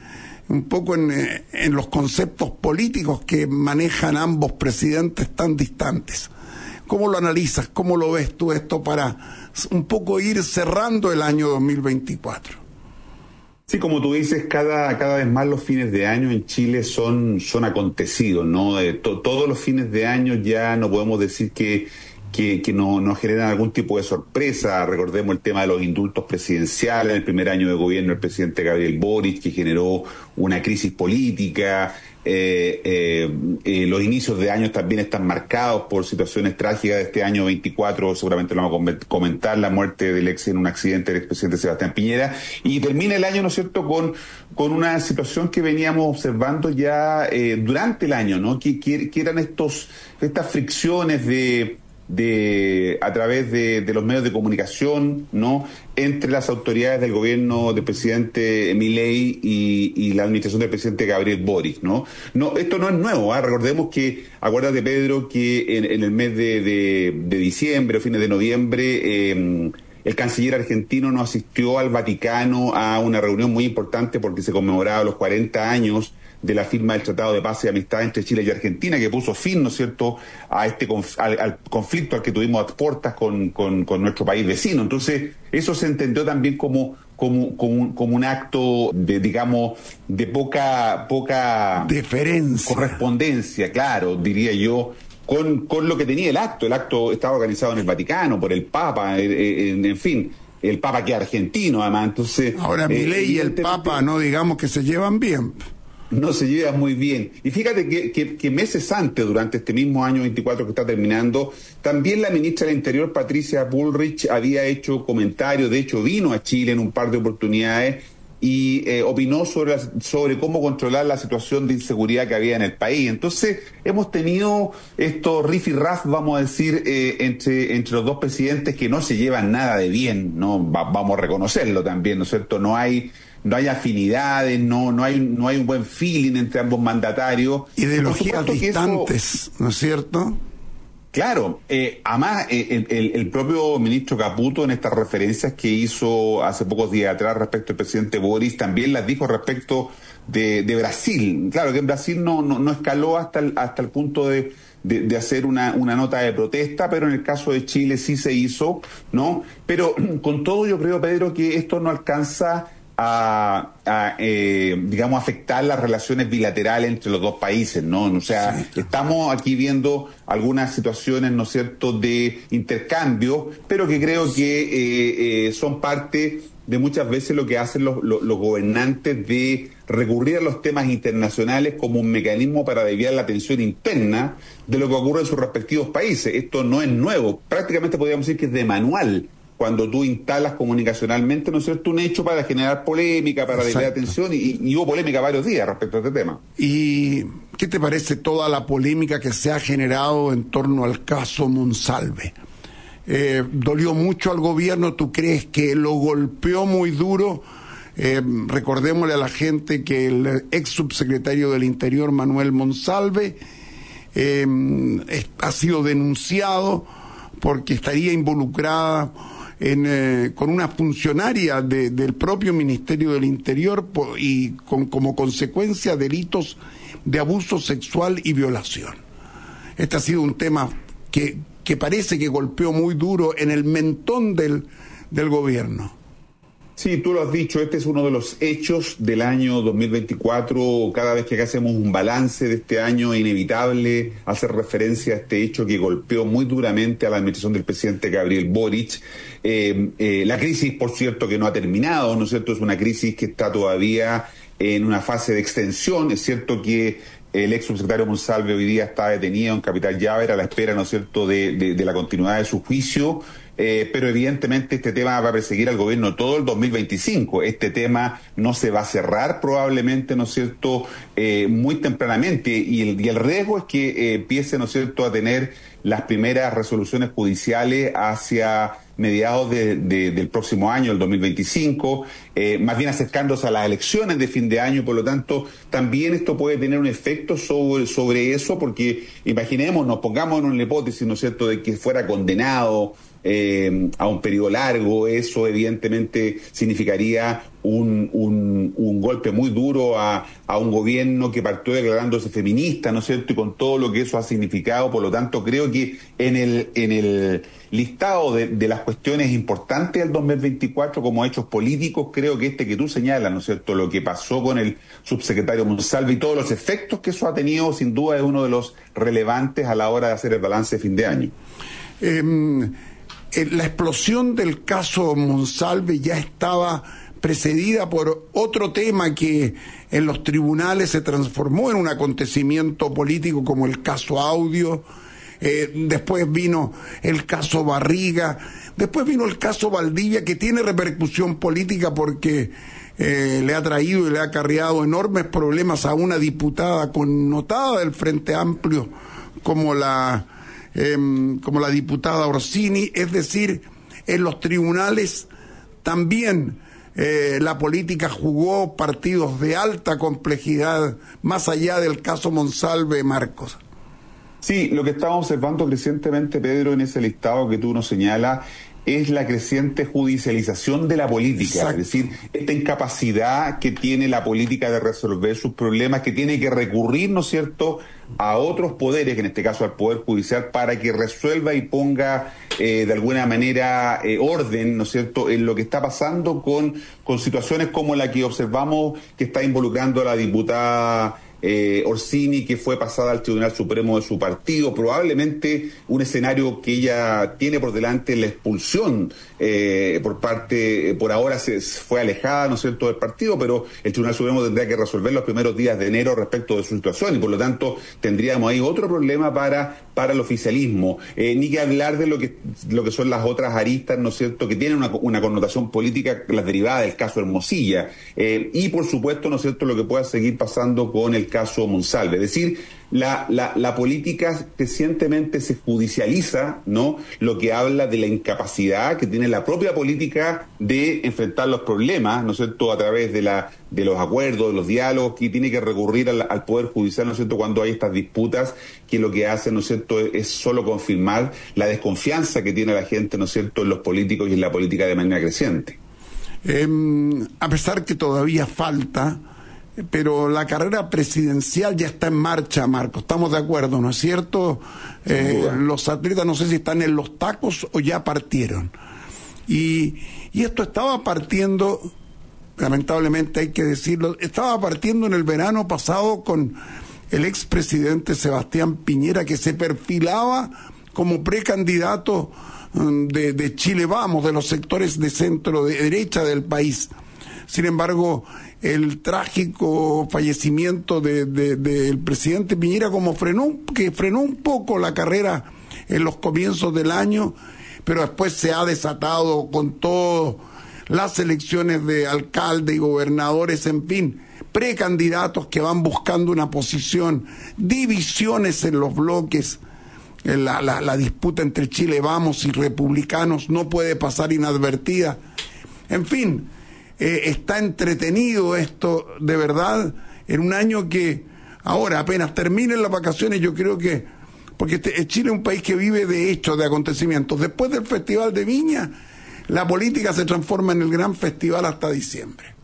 un poco en, en los conceptos políticos que manejan ambos presidentes tan distantes. ¿Cómo lo analizas? ¿Cómo lo ves tú esto para un poco ir cerrando el año dos mil veinticuatro? Sí, como tú dices, cada, cada vez más los fines de año en Chile son, son acontecidos, ¿no? Eh, to, todos los fines de año ya no podemos decir que, que, que no, nos generan algún tipo de sorpresa. Recordemos el tema de los indultos presidenciales en el primer año de gobierno del presidente Gabriel Boric, que generó una crisis política. Eh, eh, eh, los inicios de año también están marcados por situaciones trágicas de este año veinticuatro, seguramente lo vamos a comentar, la muerte del ex en un accidente del expresidente Sebastián Piñera, y termina el año, ¿no es cierto?, con, con una situación que veníamos observando ya eh, durante el año, ¿no?, que, que, que eran estos estas fricciones de de a través de, de los medios de comunicación, ¿no?, entre las autoridades del gobierno del presidente Milei y, y la administración del presidente Gabriel Boric, ¿no? No, esto no es nuevo, ¿eh? Recordemos que, acuérdate, Pedro, que en, en el mes de, de, de diciembre o fines de noviembre eh, el canciller argentino no asistió al Vaticano a una reunión muy importante porque se conmemoraba los cuarenta años de la firma del Tratado de Paz y Amistad entre Chile y Argentina, que puso fin, ¿no es cierto?, a este conf al, al conflicto al que tuvimos a puertas con, con, con nuestro país vecino. Entonces, eso se entendió también como, como, como, como un acto de, digamos, de poca, poca deferencia, correspondencia, claro, diría yo, con, con lo que tenía el acto. El acto estaba organizado en el Vaticano por el Papa, en, en, en fin. El Papa que es argentino, además. Entonces, ahora, eh, Milei y el Papa, no digamos que se llevan bien. No se lleva muy bien. Y fíjate que, que, que meses antes, durante este mismo año veinticuatro que está terminando, también la ministra del Interior, Patricia Bullrich, había hecho comentarios, de hecho vino a Chile en un par de oportunidades y eh, opinó sobre, sobre cómo controlar la situación de inseguridad que había en el país. Entonces, hemos tenido estos rifirraf, vamos a decir, eh, entre, entre los dos presidentes que no se llevan nada de bien, ¿no? Va, vamos a reconocerlo también, ¿no es cierto? No hay... no hay afinidades, no no hay no hay un buen feeling entre ambos mandatarios. Ideologías distantes, eso, ¿no es cierto? Claro, eh, además eh, el, el propio ministro Caputo, en estas referencias que hizo hace pocos días atrás respecto al presidente Boris, también las dijo respecto de, de Brasil. Claro que en Brasil no no, no escaló hasta el, hasta el punto de De, de hacer una, una nota de protesta, pero en el caso de Chile sí se hizo, ¿no? Pero con todo yo creo, Pedro, que esto no alcanza a, a eh, digamos, afectar las relaciones bilaterales entre los dos países, ¿no? O sea, sí. Estamos aquí viendo algunas situaciones, ¿no es cierto?, de intercambio, pero que creo que eh, eh, son parte de muchas veces lo que hacen los, los, los gobernantes de recurrir a los temas internacionales como un mecanismo para desviar la atención interna de lo que ocurre en sus respectivos países. Esto no es nuevo, prácticamente podríamos decir que es de manual cuando tú instalas comunicacionalmente, ¿no es cierto?, un hecho para generar polémica, para desviar atención, y, y hubo polémica varios días respecto a este tema. ¿Y qué te parece toda la polémica que se ha generado en torno al caso Monsalve? Eh, ¿Dolió mucho al gobierno? ¿Tú crees que lo golpeó muy duro? Eh, recordémosle a la gente que el ex subsecretario del Interior, Manuel Monsalve, eh, es, ha sido denunciado porque estaría involucrada en, eh, con una funcionaria de, del propio Ministerio del Interior por, y con como consecuencia delitos de abuso sexual y violación. Este ha sido un tema que, que parece que golpeó muy duro en el mentón del, del gobierno. Sí, tú lo has dicho, este es uno de los hechos del año dos mil veinticuatro. Cada vez que hacemos un balance de este año, es inevitable hacer referencia a este hecho que golpeó muy duramente a la administración del presidente Gabriel Boric. Eh, eh, la crisis, por cierto, que no ha terminado, ¿no es cierto? Es una crisis que está todavía en una fase de extensión. Es cierto que el ex subsecretario Monsalve hoy día está detenido en Capital Llaver a la espera, ¿no es cierto?, de, de, de la continuidad de su juicio. Eh, pero evidentemente este tema va a perseguir al gobierno todo el dos mil veinticinco. Este tema no se va a cerrar probablemente, ¿no es cierto?, eh, muy tempranamente, y el, y el riesgo es que eh, empiece, ¿no es cierto?, a tener las primeras resoluciones judiciales hacia mediados de, de, del próximo año, el dos mil veinticinco, eh, más bien acercándose a las elecciones de fin de año. Por lo tanto, también esto puede tener un efecto sobre, sobre eso, porque imaginémonos, pongamos en una hipótesis, ¿no es cierto?, de que fuera condenado eh, a un periodo largo. Eso evidentemente significaría un, un, un golpe muy duro a, a un gobierno que partió declarándose feminista, ¿no es cierto?, y con todo lo que eso ha significado. Por lo tanto, creo que en el, en el listado de, de las cuestiones importantes del dos mil veinticuatro como hechos políticos, creo que este que tú señalas, ¿no es cierto?, lo que pasó con el subsecretario Monsalve y todos los efectos que eso ha tenido, sin duda es uno de los relevantes a la hora de hacer el balance de fin de año. Eh, la explosión del caso Monsalve ya estaba precedida por otro tema que en los tribunales se transformó en un acontecimiento político, como el caso Audio. Eh, después vino el caso Barriga, después vino el caso Valdivia, que tiene repercusión política porque eh, le ha traído y le ha acarreado enormes problemas a una diputada connotada del Frente Amplio como la, eh, como la diputada Orsini. Es decir, en los tribunales también eh, la política jugó partidos de alta complejidad, más allá del caso Monsalve, Marcos. Sí, lo que estamos observando crecientemente, Pedro, en ese listado que tú nos señalas, es la creciente judicialización de la política. Exacto. Es decir, esta incapacidad que tiene la política de resolver sus problemas, que tiene que recurrir, ¿no es cierto?, a otros poderes, en este caso al Poder Judicial, para que resuelva y ponga eh, de alguna manera eh, orden, ¿no es cierto?, en lo que está pasando con, con situaciones como la que observamos que está involucrando a la diputada Eh, Orsini, que fue pasada al Tribunal Supremo de su partido. Probablemente un escenario que ella tiene por delante, la expulsión eh, por parte, eh, por ahora se fue alejada, ¿no es cierto?, del partido, pero el Tribunal Supremo tendrá que resolver los primeros días de enero respecto de su situación, y por lo tanto tendríamos ahí otro problema para, para el oficialismo. Eh, ni que hablar de lo que, lo que son las otras aristas, ¿no es cierto?, que tienen una, una connotación política, las derivadas del caso Hermosilla, eh, y por supuesto, ¿no es cierto?, lo que pueda seguir pasando con el caso Monsalve. Es decir, la, la, la política crecientemente se judicializa, ¿no?, lo que habla de la incapacidad que tiene la propia política de enfrentar los problemas, ¿no es cierto?, a través de la de los acuerdos, de los diálogos, que tiene que recurrir al, al Poder Judicial, ¿no es cierto?, cuando hay estas disputas, que lo que hacen, ¿no es cierto?, es, es solo confirmar la desconfianza que tiene la gente, ¿no es cierto?, en los políticos y en la política de manera creciente. Eh, a pesar que todavía falta, pero la carrera presidencial ya está en marcha, Marco. Estamos de acuerdo, ¿no es cierto? Eh, los atletas no sé si están en los tacos o ya partieron. Y, y esto estaba partiendo, lamentablemente hay que decirlo, estaba partiendo en el verano pasado con el expresidente Sebastián Piñera, que se perfilaba como precandidato de, de Chile Vamos, de los sectores de centro de derecha del país. Sin embargo, el trágico fallecimiento de, de, del presidente Piñera como frenó, que frenó un poco la carrera en los comienzos del año, pero después se ha desatado con todas las elecciones de alcalde y gobernadores, en fin, precandidatos que van buscando una posición, divisiones en los bloques. La, la, la disputa entre Chile Vamos y republicanos no puede pasar inadvertida. En fin, eh, está entretenido esto, de verdad, en un año que ahora apenas terminen las vacaciones. Yo creo que, porque este, Chile es un país que vive de hechos, de acontecimientos. Después del Festival de Viña, la política se transforma en el gran festival hasta diciembre.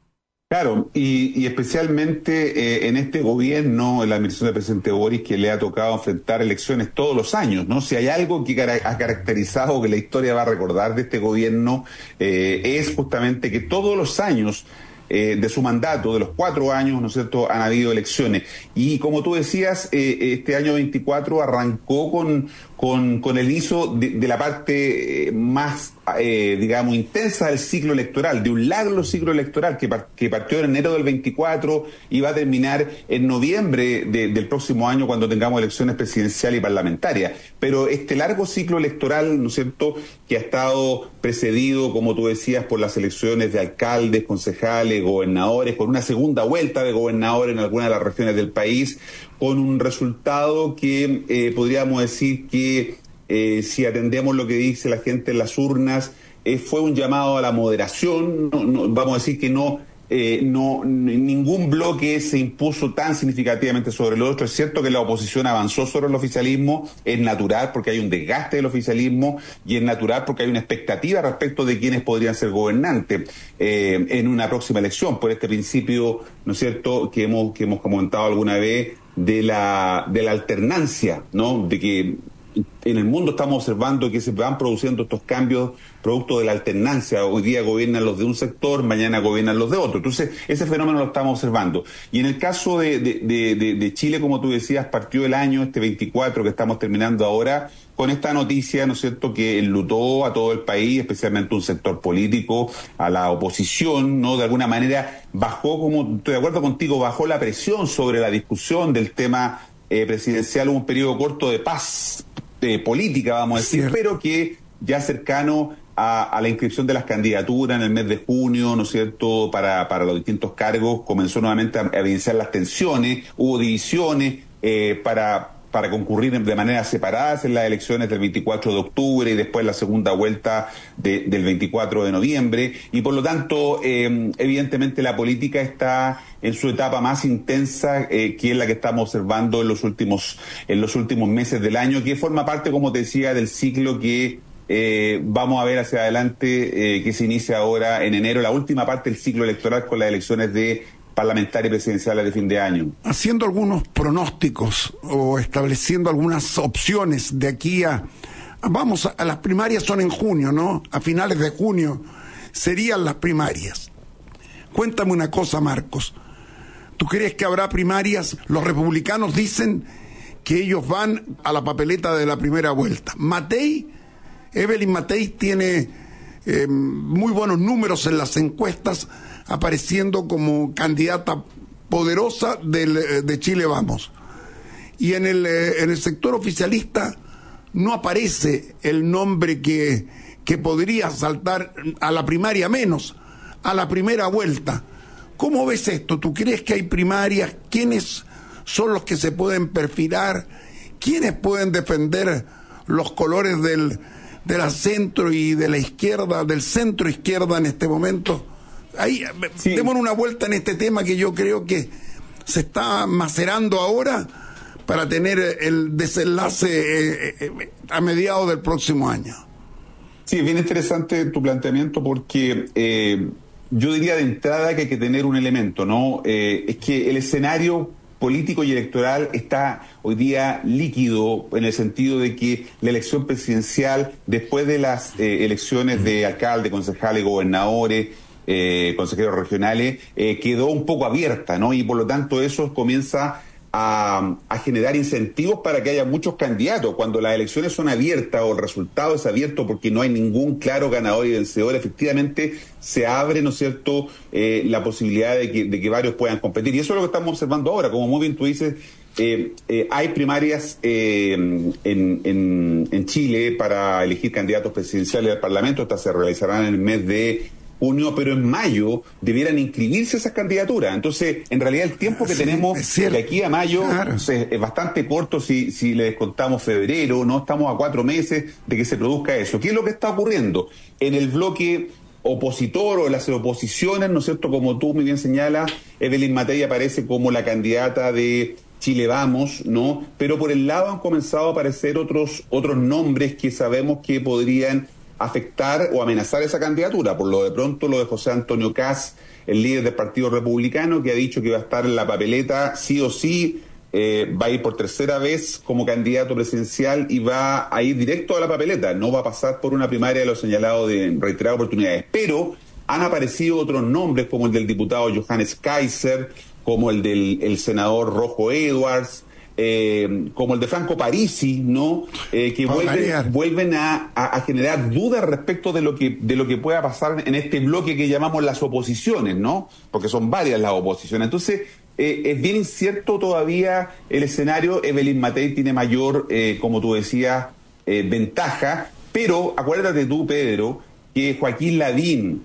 Claro, y, y especialmente eh, en este gobierno, en la administración del presidente Boris, que le ha tocado enfrentar elecciones todos los años, ¿no? Si hay algo que cara- ha caracterizado, que la historia va a recordar de este gobierno, eh, es justamente que todos los años eh, de su mandato, de los cuatro años, ¿no es cierto?, han habido elecciones. Y como tú decías, eh, este año veinticuatro arrancó con, con, con el inicio de, de la parte eh, más, eh, digamos, intensa del ciclo electoral, de un largo ciclo electoral que, par- que partió en enero del veinticuatro y va a terminar en noviembre de, del próximo año, cuando tengamos elecciones presidenciales y parlamentarias. Pero este largo ciclo electoral, ¿no es cierto?, que ha estado precedido, como tú decías, por las elecciones de alcaldes, concejales, gobernadores, por una segunda vuelta de gobernadores en algunas de las regiones del país, con un resultado que eh, podríamos decir que eh, si atendemos lo que dice la gente en las urnas, eh, fue un llamado a la moderación. No, no, vamos a decir que no eh, no ningún bloque se impuso tan significativamente sobre el otro. Es cierto que la oposición avanzó sobre el oficialismo, es natural porque hay un desgaste del oficialismo y es natural porque hay una expectativa respecto de quiénes podrían ser gobernantes eh, en una próxima elección, por este principio, ¿no es cierto?, que hemos, que hemos comentado alguna vez de la, de la alternancia, ¿no?, de que en el mundo estamos observando que se van produciendo estos cambios producto de la alternancia. Hoy día gobiernan los de un sector, mañana gobiernan los de otro. Entonces, ese fenómeno lo estamos observando. Y en el caso de, de, de, de, de Chile, como tú decías, partió el año, este veinticuatro que estamos terminando ahora, con esta noticia, ¿no es cierto?, que enlutó a todo el país, especialmente un sector político, a la oposición, ¿no? De alguna manera bajó, como estoy de acuerdo contigo, bajó la presión sobre la discusión del tema eh, presidencial, un periodo corto de paz de política, vamos a decir, Cierto. pero que ya cercano a, a la inscripción de las candidaturas en el mes de junio, ¿no es cierto?, para, para los distintos cargos, comenzó nuevamente a evidenciar las tensiones, hubo divisiones eh, para... para concurrir de manera separada en las elecciones del veinticuatro de octubre y después la segunda vuelta de, del veinticuatro de noviembre. Y por lo tanto, eh, evidentemente la política está en su etapa más intensa, eh, que es la que estamos observando en los últimos, en los últimos meses del año, que forma parte, como te decía, del ciclo que eh, vamos a ver hacia adelante, eh, que se inicia ahora en enero, la última parte del ciclo electoral con las elecciones de parlamentarias y presidenciales de fin de año. Haciendo algunos pronósticos o estableciendo algunas opciones de aquí a... Vamos, a, a las primarias son en junio, ¿no? A finales de junio serían las primarias. Cuéntame una cosa, Marcos. ¿Tú crees que habrá primarias? Los republicanos dicen que ellos van a la papeleta de la primera vuelta. Matei, Evelyn Matei tiene eh, muy buenos números en las encuestas, apareciendo como candidata poderosa del, de Chile Vamos. Y en el, en el sector oficialista no aparece el nombre que, que podría saltar a la primaria, menos a la primera vuelta. ¿Cómo ves esto? ¿Tú crees que hay primarias? ¿Quiénes son los que se pueden perfilar? ¿Quiénes pueden defender los colores del, de la centro y de la izquierda, del centro izquierda en este momento? Ahí, sí. Démonos una vuelta en este tema que yo creo que se está macerando ahora para tener el desenlace eh, eh, a mediados del próximo año. Sí, es bien interesante tu planteamiento porque eh, yo diría de entrada que hay que tener un elemento, ¿no? Eh, es que el escenario político y electoral está hoy día líquido en el sentido de que la elección presidencial, después de las eh, elecciones de alcalde, concejales, gobernadores, Eh, consejeros regionales, eh, quedó un poco abierta, ¿no? Y por lo tanto eso comienza a, a generar incentivos para que haya muchos candidatos. Cuando las elecciones son abiertas o el resultado es abierto porque no hay ningún claro ganador y vencedor, efectivamente se abre, ¿no es cierto?, eh, la posibilidad de que, de que varios puedan competir. Y eso es lo que estamos observando ahora. Como muy bien tú dices, eh, eh, hay primarias eh, en, en, en Chile para elegir candidatos presidenciales al Parlamento. Estas se realizarán en el mes de junio, pero en mayo debieran inscribirse esas candidaturas. Entonces, en realidad el tiempo que sí, tenemos de aquí a mayo claro. es, es bastante corto si, si le descontamos febrero, ¿no? Estamos a cuatro meses de que se produzca eso. ¿Qué es lo que está ocurriendo? En el bloque opositor o las oposiciones, ¿no es cierto?, como tú muy bien señalas, Evelyn Matei aparece como la candidata de Chile Vamos, ¿no? Pero por el lado han comenzado a aparecer otros, otros nombres que sabemos que podrían afectar o amenazar esa candidatura. Por lo de pronto lo de José Antonio Kast, el líder del Partido Republicano, que ha dicho que va a estar en la papeleta sí o sí, eh, va a ir por tercera vez como candidato presidencial y va a ir directo a la papeleta, no va a pasar por una primaria de lo señalado de reiteradas oportunidades. Pero han aparecido otros nombres como el del diputado Johannes Kaiser, como el del el senador Rojo Edwards, Eh, como el de Franco Parisi, ¿no? Eh, que vuelven, vuelven a, a, a generar dudas respecto de lo que de lo que pueda pasar en este bloque que llamamos las oposiciones, ¿no? Porque son varias las oposiciones. Entonces, eh, es bien incierto todavía el escenario. Evelyn Matei tiene mayor, eh, como tú decías, eh, ventaja, pero acuérdate tú, Pedro, que Joaquín Lavín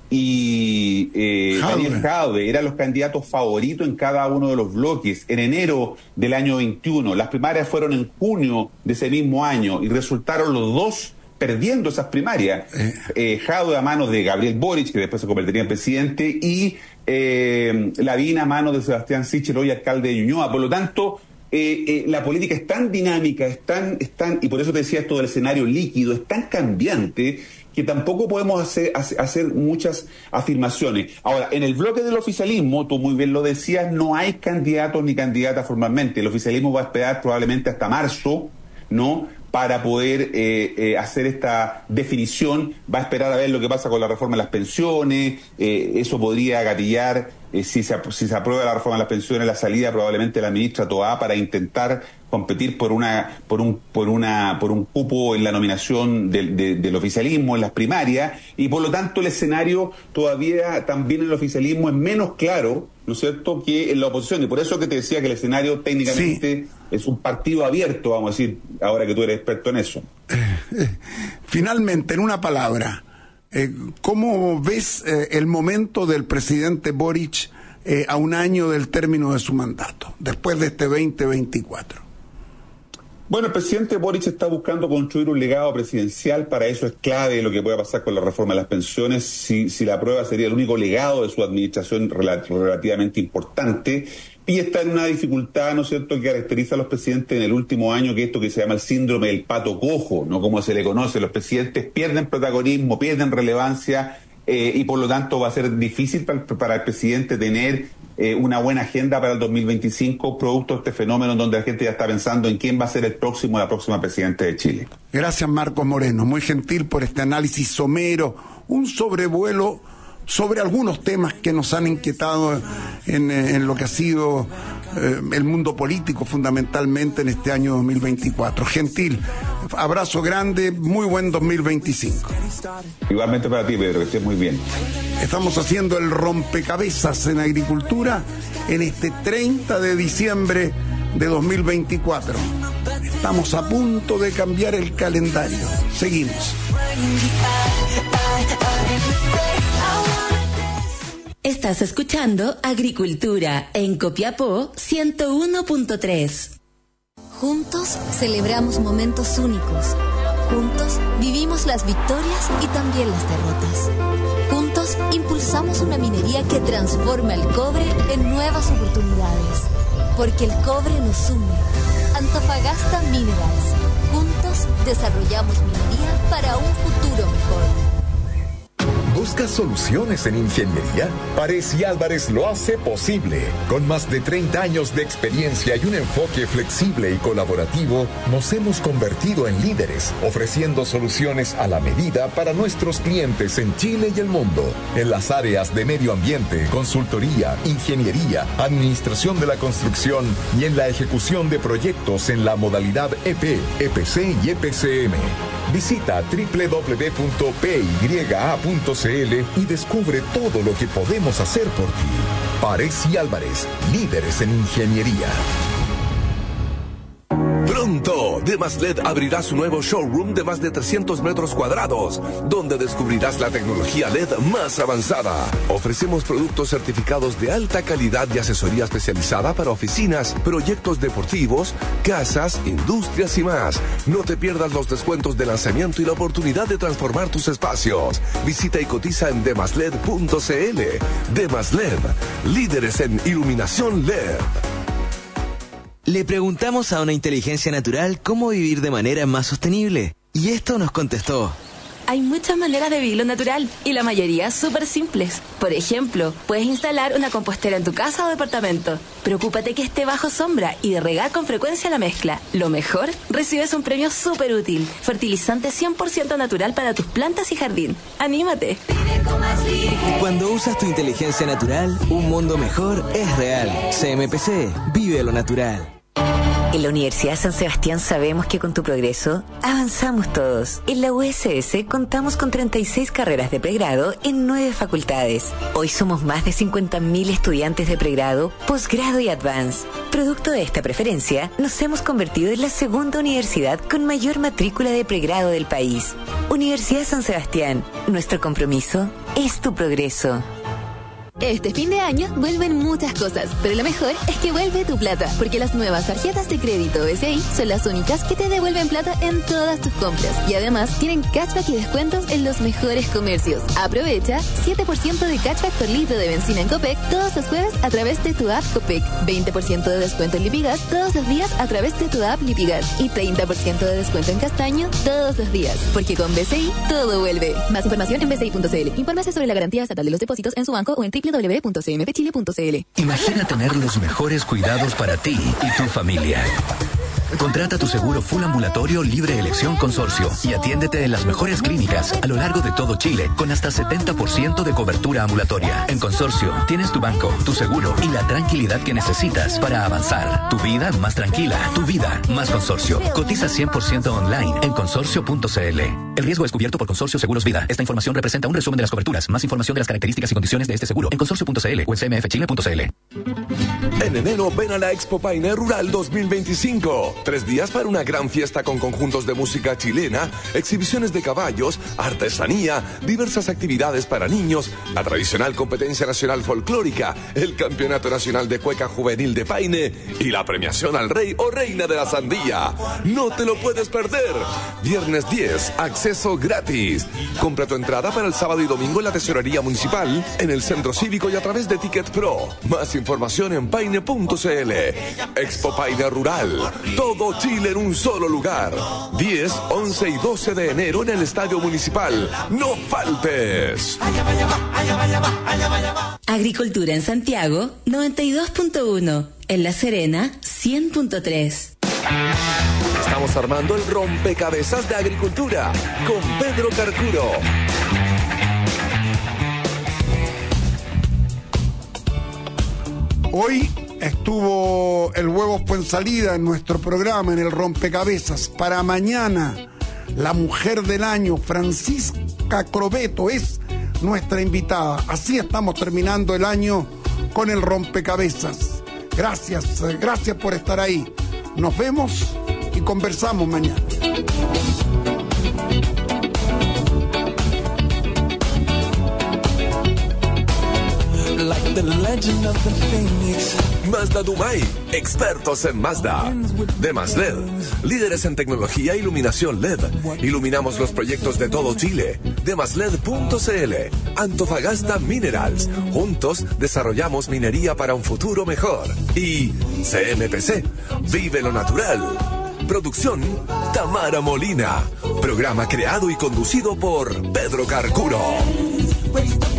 y eh, Daniel Jadwe eran los candidatos favoritos en cada uno de los bloques en enero del año veintiuno. Las primarias fueron en junio de ese mismo año y resultaron los dos perdiendo esas primarias. Eh. Eh, Jadwe a manos de Gabriel Boric, que después se convertiría en presidente, y eh, Lavín a manos de Sebastián Sichel, hoy alcalde de Ñuñoa. Por lo tanto, eh, eh, la política es tan dinámica, es tan, es tan, y por eso te decía esto del escenario líquido, es tan cambiante, que tampoco podemos hacer, hacer muchas afirmaciones. Ahora, en el bloque del oficialismo, tú muy bien lo decías, no hay candidatos ni candidatas formalmente. El oficialismo va a esperar probablemente hasta marzo, ¿no?, para poder eh, eh, hacer esta definición. Va a esperar a ver lo que pasa con la reforma de las pensiones. Eh, eso podría gatillar, eh, si, se, si se aprueba la reforma de las pensiones, la salida probablemente de la ministra Toá para intentar competir por una por un por una por un cupo en la nominación del, de, del oficialismo en las primarias, y por lo tanto el escenario todavía también en el oficialismo es menos claro, ¿no es cierto?, que en la oposición. Y por eso que te decía que el escenario técnicamente sí es un partido abierto, vamos a decir, ahora que tú eres experto en eso. Eh, eh, finalmente, en una palabra, eh, ¿cómo ves eh, el momento del presidente Boric eh, a un año del término de su mandato, después de este veinte veinticuatro? Bueno, el presidente Boric está buscando construir un legado presidencial. Para eso es clave lo que pueda pasar con la reforma de las pensiones. Si, si la aprueba, sería el único legado de su administración relativamente importante. Y está en una dificultad, ¿no es cierto?, que caracteriza a los presidentes en el último año, que es esto que se llama el síndrome del pato cojo, ¿no?, como se le conoce. Los presidentes pierden protagonismo, pierden relevancia, eh, y por lo tanto va a ser difícil para, para el presidente tener eh, una buena agenda para el dos mil veinticinco, producto de este fenómeno donde la gente ya está pensando en quién va a ser el próximo, la próxima presidente de Chile. Gracias, Marcos Moreno, muy gentil por este análisis somero, un sobrevuelo sobre algunos temas que nos han inquietado en, en lo que ha sido eh, el mundo político fundamentalmente en este año dos mil veinticuatro. Gentil, abrazo grande, muy buen dos mil veinticinco. Igualmente para ti, Pedro, que estés muy bien. Estamos haciendo el rompecabezas en agricultura en este treinta de diciembre de dos mil veinticuatro. Estamos a punto de cambiar el calendario. Seguimos. Estás escuchando Agricultura en Copiapó ciento uno punto tres. Juntos celebramos momentos únicos. Juntos vivimos las victorias y también las derrotas. Juntos impulsamos una minería que transforma el cobre en nuevas oportunidades. Porque el cobre nos une. Antofagasta Minerals. Juntos desarrollamos minería para un futuro mejor. ¿Buscas soluciones en ingeniería? Pares y Álvarez lo hace posible. Con más de treinta años de experiencia y un enfoque flexible y colaborativo, nos hemos convertido en líderes, ofreciendo soluciones a la medida para nuestros clientes en Chile y el mundo. En las áreas de medio ambiente, consultoría, ingeniería, administración de la construcción y en la ejecución de proyectos en la modalidad E P, E P C y E P C M. Visita doble u doble u doble u punto p y a punto c l y descubre todo lo que podemos hacer por ti. Pares y Álvarez, líderes en ingeniería. Pronto, Demaslet abrirá su nuevo showroom de más de trescientos metros cuadrados, donde descubrirás la tecnología L E D más avanzada. Ofrecemos productos certificados de alta calidad y asesoría especializada para oficinas, proyectos deportivos, casas, industrias y más. No te pierdas los descuentos de lanzamiento y la oportunidad de transformar tus espacios. Visita y cotiza en demaslet punto c l. Demaslet, líderes en iluminación L E D. Le preguntamos a una inteligencia natural cómo vivir de manera más sostenible. Y esto nos contestó. Hay muchas maneras de vivirlo natural y la mayoría súper simples. Por ejemplo, puedes instalar una compostera en tu casa o departamento. Preocúpate que esté bajo sombra y de regar con frecuencia la mezcla. Lo mejor, recibes un premio súper útil. Fertilizante cien por ciento natural para tus plantas y jardín. ¡Anímate! Cuando usas tu inteligencia natural, un mundo mejor es real. C M P C, vive lo natural. En la Universidad San Sebastián sabemos que con tu progreso avanzamos todos. En la U S S contamos con treinta y seis carreras de pregrado en nueve facultades. Hoy somos más de cincuenta mil estudiantes de pregrado, posgrado y advance. Producto de esta preferencia, nos hemos convertido en la segunda universidad con mayor matrícula de pregrado del país. Universidad San Sebastián, nuestro compromiso es tu progreso. Este fin de año vuelven muchas cosas, pero lo mejor es que vuelve tu plata, porque las nuevas tarjetas de crédito B C I son las únicas que te devuelven plata en todas tus compras. Y además tienen cashback y descuentos en los mejores comercios. Aprovecha siete por ciento de cashback por litro de benzina en Copec todos los jueves a través de tu app Copec, veinte por ciento de descuento en Lipigas todos los días a través de tu app Lipigas y treinta por ciento de descuento en Castaño todos los días, porque con B C I todo vuelve. Más información en b c i punto c l. Infórmase sobre la garantía estatal de los depósitos en su banco o en doble u doble u doble u punto c m p chile punto c l. Imagina tener los mejores cuidados para ti y tu familia. Contrata tu seguro full ambulatorio libre elección consorcio y atiéndete en las mejores clínicas a lo largo de todo Chile con hasta setenta por ciento de cobertura ambulatoria. En Consorcio tienes tu banco, tu seguro y la tranquilidad que necesitas para avanzar. Tu vida más tranquila, tu vida más Consorcio. Cotiza cien por ciento online en consorcio punto c l. El riesgo es cubierto por Consorcio Seguros Vida. Esta información representa un resumen de las coberturas. Más información de las características y condiciones de este seguro en consorcio punto c l o en c m f chile punto c l. En enero ven a la Expo Paine Rural dos mil veinticinco. Tres días para una gran fiesta con conjuntos de música chilena, exhibiciones de caballos, artesanía, diversas actividades para niños, la tradicional competencia nacional folclórica, el campeonato nacional de cueca juvenil de Paine y la premiación al rey o reina de la sandía. No te lo puedes perder. Viernes diez, acceso gratis. Compra tu entrada para el sábado y domingo en la tesorería municipal, en el centro cívico y a través de Ticket Pro. Más información en paine punto c l. Expo Paine Rural. Todo Chile en un solo lugar. diez, once y doce de enero en el Estadio Municipal. ¡No faltes! Agricultura en Santiago, noventa y dos punto uno. En La Serena, cien punto tres. Estamos armando el rompecabezas de agricultura con Pedro Carcuro. Hoy estuvo el Huevos Puensalida en nuestro programa, en el rompecabezas. Para mañana, la mujer del año, Francisca Crobeto, es nuestra invitada. Así estamos terminando el año con el rompecabezas. Gracias, gracias por estar ahí. Nos vemos y conversamos mañana. Like the legend of the Phoenix. Mazda Dumay, expertos en Mazda. De Mazled, líderes en tecnología e iluminación L E D. Iluminamos los proyectos de todo Chile. De mazled punto c l. Antofagasta Minerals. Juntos desarrollamos minería para un futuro mejor. Y C M P C, vive lo natural. Producción, Tamara Molina. Programa creado y conducido por Pedro Carcuro.